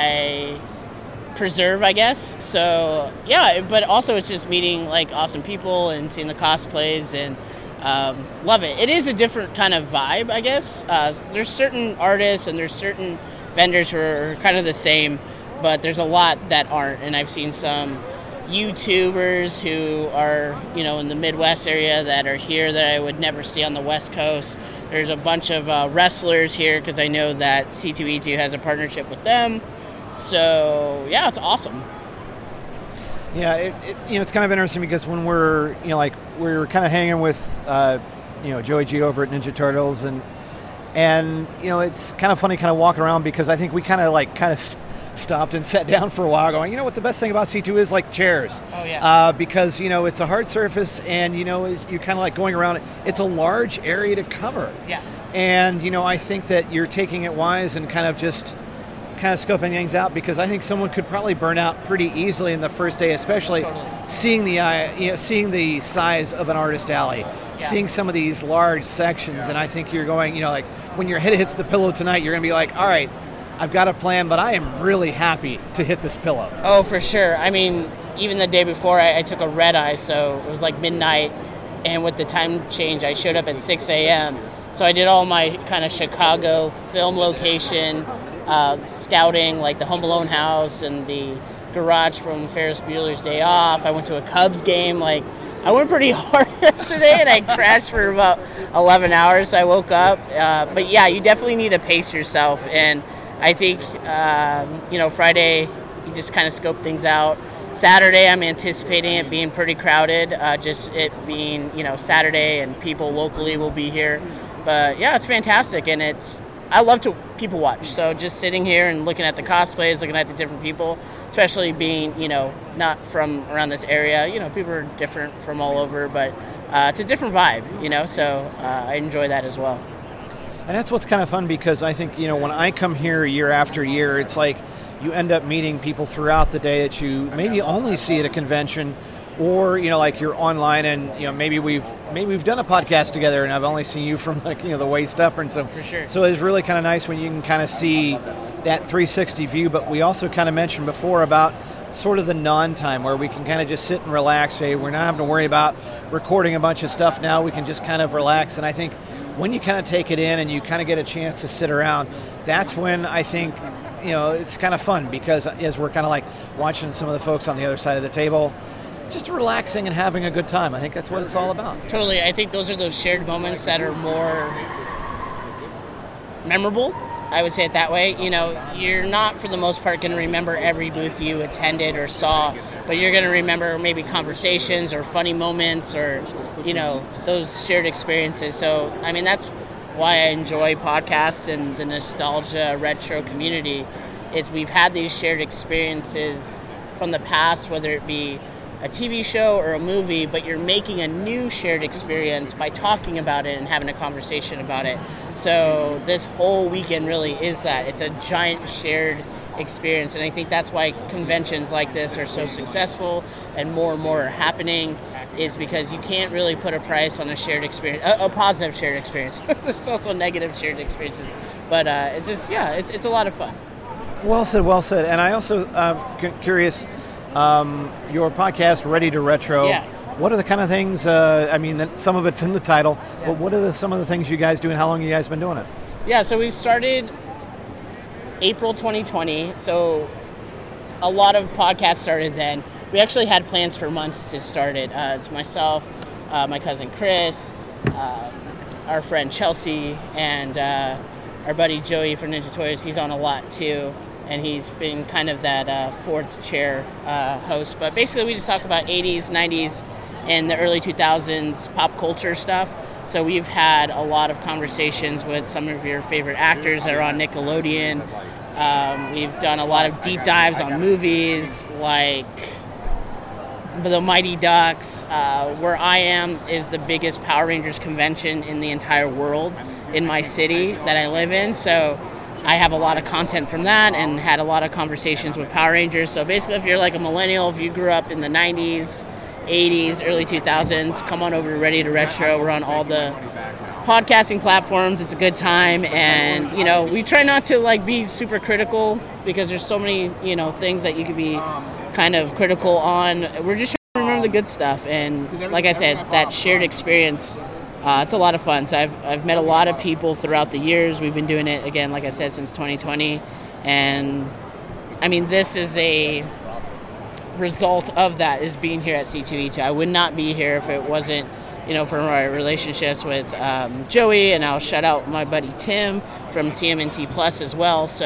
I preserve, I guess? So yeah, but also it's just meeting like awesome people and seeing the cosplays, and um, love it. It is a different kind of vibe, I guess. Uh, there's certain artists and there's certain vendors who are kind of the same, but there's a lot that aren't, and I've seen some YouTubers who are, you know, in the Midwest area that are here that I would never see on the West Coast. There's a bunch of uh, wrestlers here because I know that C two E two has a partnership with them. So yeah, it's awesome. Yeah, it, it's you know it's kind of interesting because when we're you know like we're kind of hanging with uh, you know Joey G over at Ninja Turtles and and you know it's kind of funny kind of walking around because I think we kind of like kind of st- stopped and sat down for a while going, you know what the best thing about C two is, like chairs. Oh, yeah. Uh, because you know it's a hard surface and you know you're kind of like going around it. It's a large area to cover. Yeah. And you know I think that you're taking it wise and kind of just kind of scoping things out because I think someone could probably burn out pretty easily in the first day, especially totally. seeing the uh, you know seeing the size of an artist alley, yeah. seeing some of these large sections, yeah. and I think you're going, you know, like when your head hits the pillow tonight, you're gonna be like, all right, I've got a plan, but I am really happy to hit this pillow. Oh, for sure. I mean, even the day before, I, I took a red eye, so it was like midnight, and with the time change, I showed up at six a.m. So I did all my kind of Chicago film location. Uh, scouting, like the Home Alone house and the garage from Ferris Bueller's Day Off. I went to a Cubs game. Like, I went pretty hard yesterday, and I crashed for about eleven hours. So I woke up. Uh, but yeah, you definitely need to pace yourself. And I think, um, you know, Friday, you just kind of scope things out. Saturday, I'm anticipating it being pretty crowded, uh, just it being, you know, Saturday and people locally will be here. But yeah, it's fantastic, and it's, I love to people watch, so just sitting here and looking at the cosplays, looking at the different people, especially being, you know, not from around this area, you know, people are different from all over, but uh, it's a different vibe, you know, so uh, I enjoy that as well. And that's what's kind of fun because I think, you know, when I come here year after year, it's like you end up meeting people throughout the day that you maybe only see at a convention, or you know, like you're online and you know maybe we've maybe we've done a podcast together and I've only seen you from like you know the waist up and so for sure. So it's really kind of nice when you can kind of see that three sixty view. But we also kind of mentioned before about sort of the non-time where we can kind of just sit and relax. Hey, we're not having to worry about recording a bunch of stuff now. We can just kind of relax. And I think when you kind of take it in and you kind of get a chance to sit around, that's when I think you know it's kind of fun because as we're kind of like watching some of the folks on the other side of the table. Just relaxing and having a good time. I think that's what it's all about. Totally. I think those are those shared moments that are more memorable. I would say it that way. You know, you're not for the most part going to remember every booth you attended or saw, but you're going to remember maybe conversations or funny moments or, you know, those shared experiences. So, I mean, that's why I enjoy podcasts and the nostalgia retro community. Is we've had these shared experiences from the past, whether it be a T V show or a movie, but you're making a new shared experience by talking about it and having a conversation about it. So this whole weekend really is that. It's a giant shared experience, and I think that's why conventions like this are so successful and more and more are happening, is because you can't really put a price on a shared experience, a, a positive shared experience. There's also negative shared experiences, but uh, it's just, yeah, it's, it's a lot of fun. Well said, well said. And I also uh, c- curious, Um, your podcast, Ready to Retro. Yeah. What are the kind of things? Uh, I mean, that some of it's in the title, but what are the, some of the things you guys do, and how long have you guys been doing it? Yeah, so we started April twenty twenty. So a lot of podcasts started then. We actually had plans for months to start it. Uh, it's myself, uh, my cousin Chris, uh, our friend Chelsea, and uh, our buddy Joey from Ninja Toys. He's on a lot too. And he's been kind of that uh, fourth chair uh, host. But basically we just talk about eighties, nineties, and the early two thousands pop culture stuff. So we've had a lot of conversations with some of your favorite actors that are on Nickelodeon. Um, we've done a lot of deep dives on movies like The Mighty Ducks. Uh, where I am is the biggest Power Rangers convention in the entire world in my city that I live in. So I have a lot of content from that and had a lot of conversations with Power Rangers. So basically, if you're like a millennial, if you grew up in the nineties, eighties, early two thousands, come on over to Ready to Retro. We're on all the podcasting platforms. It's a good time. And, you know, we try not to, like, be super critical because there's so many, you know, things that you could be kind of critical on. We're just trying to remember the good stuff. And, like I said, that shared experience, Uh, it's a lot of fun. So I've I've met a lot of people throughout the years. We've been doing it, again, like I said, since twenty twenty. And, I mean, this is a result of that, is being here at C two E two. I would not be here if it wasn't, you know, for my relationships with um, Joey, and I'll shout out my buddy Tim from T M N T Plus as well. So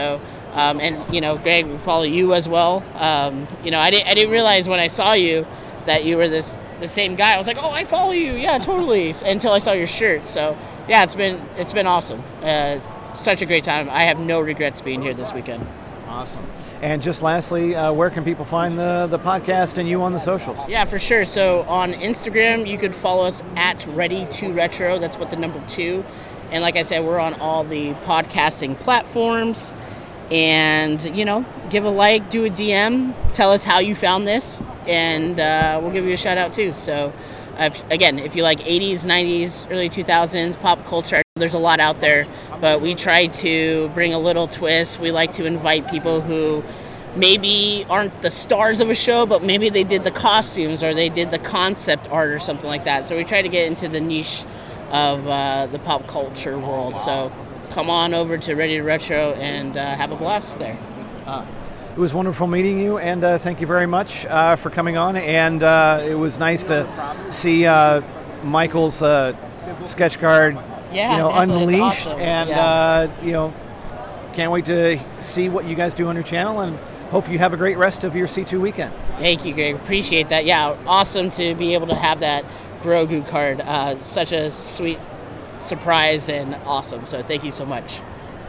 Um, and, you know, Greg, we follow you as well. Um, you know, I didn't, I didn't realize when I saw you that you were this the same guy. I was like, oh, I follow you. Yeah, totally. Until I saw your shirt. So, yeah, it's been it's been awesome. Uh, such a great time. I have no regrets being here this weekend. Awesome. And just lastly, uh, where can people find the, the podcast and you on the socials? Yeah, for sure. So on Instagram, you could follow us at Ready to Retro. That's what the number two. And like I said, we're on all the podcasting platforms. And, you know, give a like, do a D M, tell us how you found this, and uh, we'll give you a shout out too. So, uh, if, again, if you like eighties, nineties, early two thousands, pop culture, there's a lot out there, but we try to bring a little twist. We like to invite people who maybe aren't the stars of a show, but maybe they did the costumes or they did the concept art or something like that. So we try to get into the niche of uh, the pop culture world. So come on over to Ready to Retro and uh, have a blast there. Uh, it was wonderful meeting you, and uh, thank you very much uh, for coming on. And uh, it was nice to see uh, Michael's uh, sketch card, yeah, you know, definitely. unleashed. Awesome. And yeah. uh, you know, can't wait to see what you guys do on your channel. And hope you have a great rest of your C two weekend. Thank you, Greg. Appreciate that. Yeah, awesome to be able to have that Grogu card. Uh, such a sweet surprise and awesome. So thank you so much.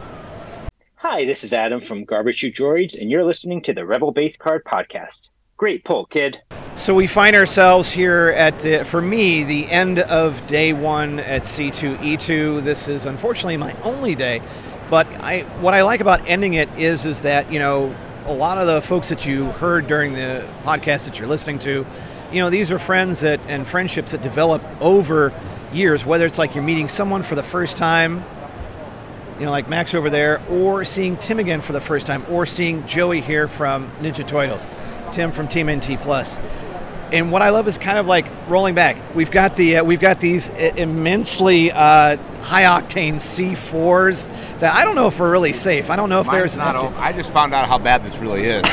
Hi, this is Adam from Garbage Chute Droids, and you're listening to the Rebel Base Card Podcast. Great pull, kid. So we find ourselves here at, the, for me, the end of day one at C two E two. This is unfortunately my only day, but I what I like about ending it is is that, you know, a lot of the folks that you heard during the podcast that you're listening to, you know, these are friends that and friendships that develop over years, whether it's like you're meeting someone for the first time, you know, like Max over there, or seeing Tim again for the first time, or seeing Joey here from Ninja Turtles, Tim from Team N T Plus. And what I love is kind of like rolling back. We've got the uh, we've got these immensely uh, high octane C fours that I don't know if are really safe. I don't know if Mine's there's not. enough to- I just found out how bad this really is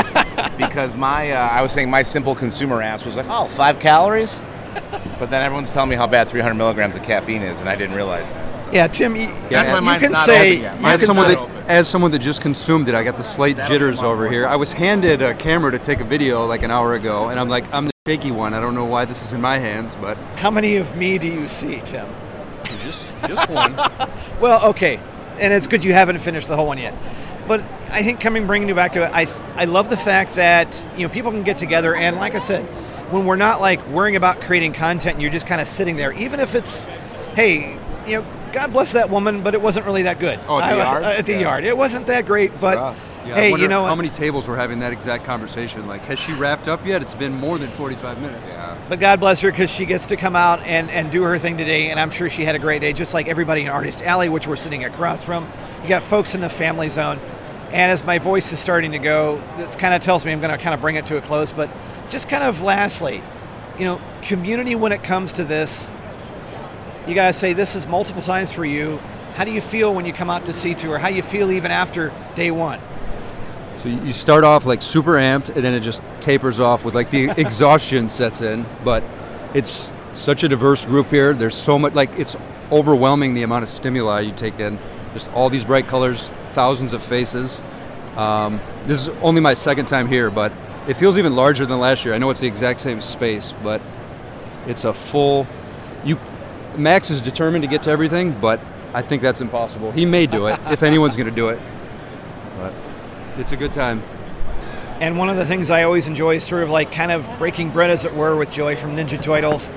because my uh, I was saying my simple consumer ass was like, oh, five calories, but then everyone's telling me how bad three hundred milligrams of caffeine is, and I didn't realize that. So. Yeah, Tim, you, That's you, why mine's you can not say open yet. you Mine's can As someone, say- that, as someone that just consumed it, I got the slight jitters over here. I was handed a camera to take a video like an hour ago, and I'm like, I'm the shaky one. I don't know why this is in my hands, but... How many of me do you see, Tim? Just, just one. Well, okay, and it's good you haven't finished the whole one yet. But I think coming, bringing you back to it, I, I love the fact that, you know, people can get together, and like I said, when we're not like worrying about creating content, and you're just kind of sitting there, even if it's, hey, you know, God bless that woman, but it wasn't really that good. Oh, at the I, yard? Uh, at the Yeah. yard, it wasn't that great, but Yeah, I hey, wonder you know how what? many tables were having that exact conversation? Like, has she wrapped up yet? It's been more than forty-five minutes. Yeah. But God bless her, because she gets to come out and, and do her thing today, and I'm sure she had a great day, just like everybody in Artist Alley, which we're sitting across from. You got folks in the family zone, and as my voice is starting to go, this kind of tells me I'm going to kind of bring it to a close, but just kind of lastly, you know, community when it comes to this, you got to say this is multiple times for you. How do you feel when you come out to C two, or how do you feel even after day one? So you you start off like super amped, and then it just tapers off with like the exhaustion sets in. But it's such a diverse group here. There's so much, like it's overwhelming the amount of stimuli you take in. Just all these bright colors, thousands of faces. Um, this is only my second time here, but it feels even larger than last year. I know it's the exact same space, but it's a full. You, Max is determined to get to everything, but I think that's impossible. He may do it if anyone's going to do it, but it's a good time. And one of the things I always enjoy is sort of like kind of breaking bread, as it were, with Joey from Ninja Turtles.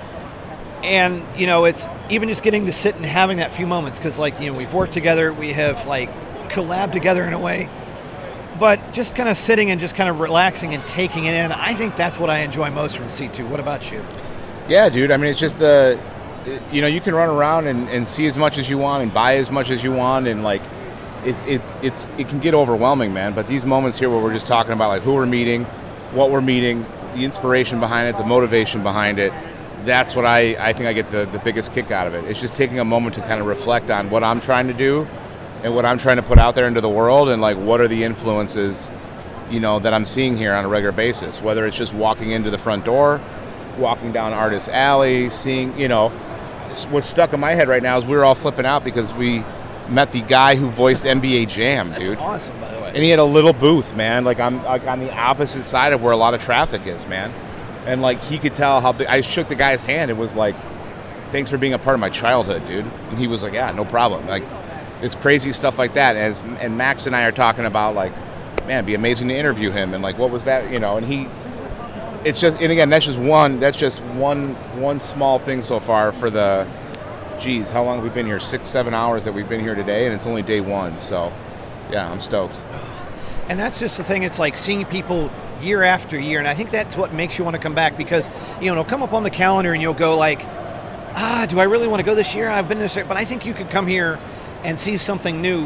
And, you know, it's even just getting to sit and having that few moments, because, like, you know, we've worked together, we have, like, collabed together in a way, but just kind of sitting and just kind of relaxing and taking it in, I think that's what I enjoy most from C two. What about you? Yeah, dude. I mean, it's just the, you know, you can run around and, and see as much as you want and buy as much as you want, and like, it's it it's it can get overwhelming, man. But these moments here where we're just talking about like who we're meeting, what we're meeting, the inspiration behind it, the motivation behind it, that's what I, I think I get the, the biggest kick out of it. It's just taking a moment to kind of reflect on what I'm trying to do and what I'm trying to put out there into the world, and like what are the influences, you know, that I'm seeing here on a regular basis, whether it's just walking into the front door, walking down Artist Alley, seeing, you know, what's stuck in my head right now is we were all flipping out because we met the guy who voiced N B A Jam, dude. That's awesome, by the way. And he had a little booth, man, like on like on the opposite side of where a lot of traffic is, man. And like he could tell how big. I shook the guy's hand. It was like, thanks for being a part of my childhood, dude. And he was like, yeah, no problem. Like, it's crazy stuff like that. As and Max and I are talking about, like, man, it'd be amazing to interview him. And like, what was that, you know? And he, it's just, and again, that's just one. That's just one one small thing so far for the. Geez, how long have we been here? Six, seven hours that we've been here today, and it's only day one. So, yeah, I'm stoked. And that's just the thing. It's like seeing people year after year, and I think that's what makes you want to come back because, you know, it'll come up on the calendar and you'll go like, ah, do I really want to go this year? I've been this year. But I think you could come here and see something new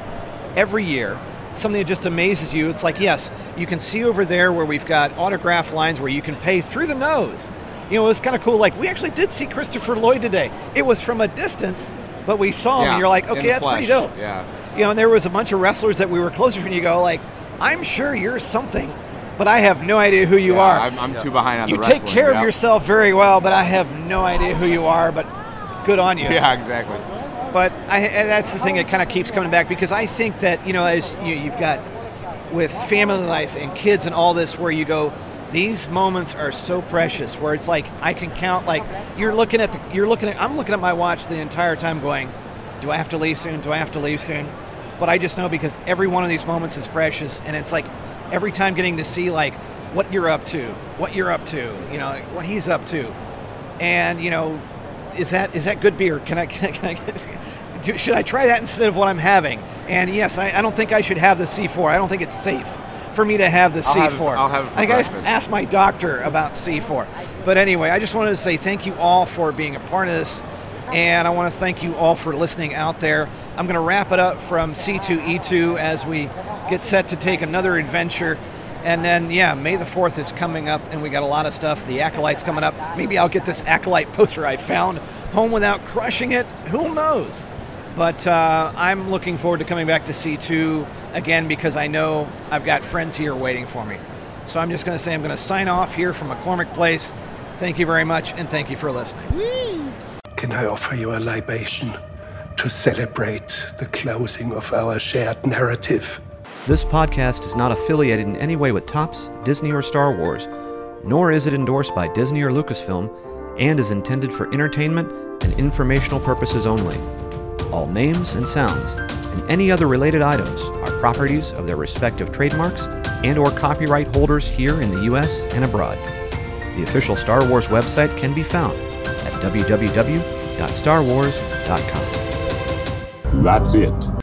every year, something that just amazes you. It's like, yes, you can see over there where we've got autograph lines where you can pay through the nose. You know, it was kind of cool. Like, we actually did see Christopher Lloyd today. It was from a distance, but we saw him, Yeah, and you're like, in okay, the that's flesh. pretty dope. Yeah. You know, and there was a bunch of wrestlers that we were closer to, and you go, like, I'm sure you're something, but I have no idea who you Yeah, are. I'm, I'm too behind on you the take wrestling. care yeah. of yourself very well, but I have no idea who you are, but good on you. Yeah, exactly. But I, and that's the thing that kind of keeps coming back because I think that, you know, as you, you've got with family life and kids and all this where you go, these moments are so precious where it's like I can count, like you're looking at the, you're looking at, I'm looking at my watch the entire time going, do I have to leave soon? Do I have to leave soon? But I just know because every one of these moments is precious, and it's like every time getting to see like what you're up to, what you're up to, you know, what he's up to. And, you know, is that is that good beer? Can I, can I, can I get, do, should I try that instead of what I'm having? And yes, I, I don't think I should have the C four. I don't think it's safe for me to have the I'll have C it- four. I'll have it for I guess breakfast. ask my doctor about C four. But anyway, I just wanted to say thank you all for being a part of this, and I want to thank you all for listening out there. I'm going to wrap it up from C two E two as we get set to take another adventure. And then, yeah, May the fourth is coming up, and we got a lot of stuff. The Acolyte's coming up. Maybe I'll get this Acolyte poster I found home without crushing it. Who knows? But uh, I'm looking forward to coming back to C two again because I know I've got friends here waiting for me. So I'm just going to say I'm going to sign off here from McCormick Place. Thank you very much, and thank you for listening. Can I offer you a libation to celebrate the closing of our shared narrative? This podcast is not affiliated in any way with Topps, Disney, or Star Wars, nor is it endorsed by Disney or Lucasfilm, and is intended for entertainment and informational purposes only. All names and sounds and any other related items are properties of their respective trademarks and or copyright holders here in the U S and abroad. The official Star Wars website can be found at w w w dot star wars dot com. That's it.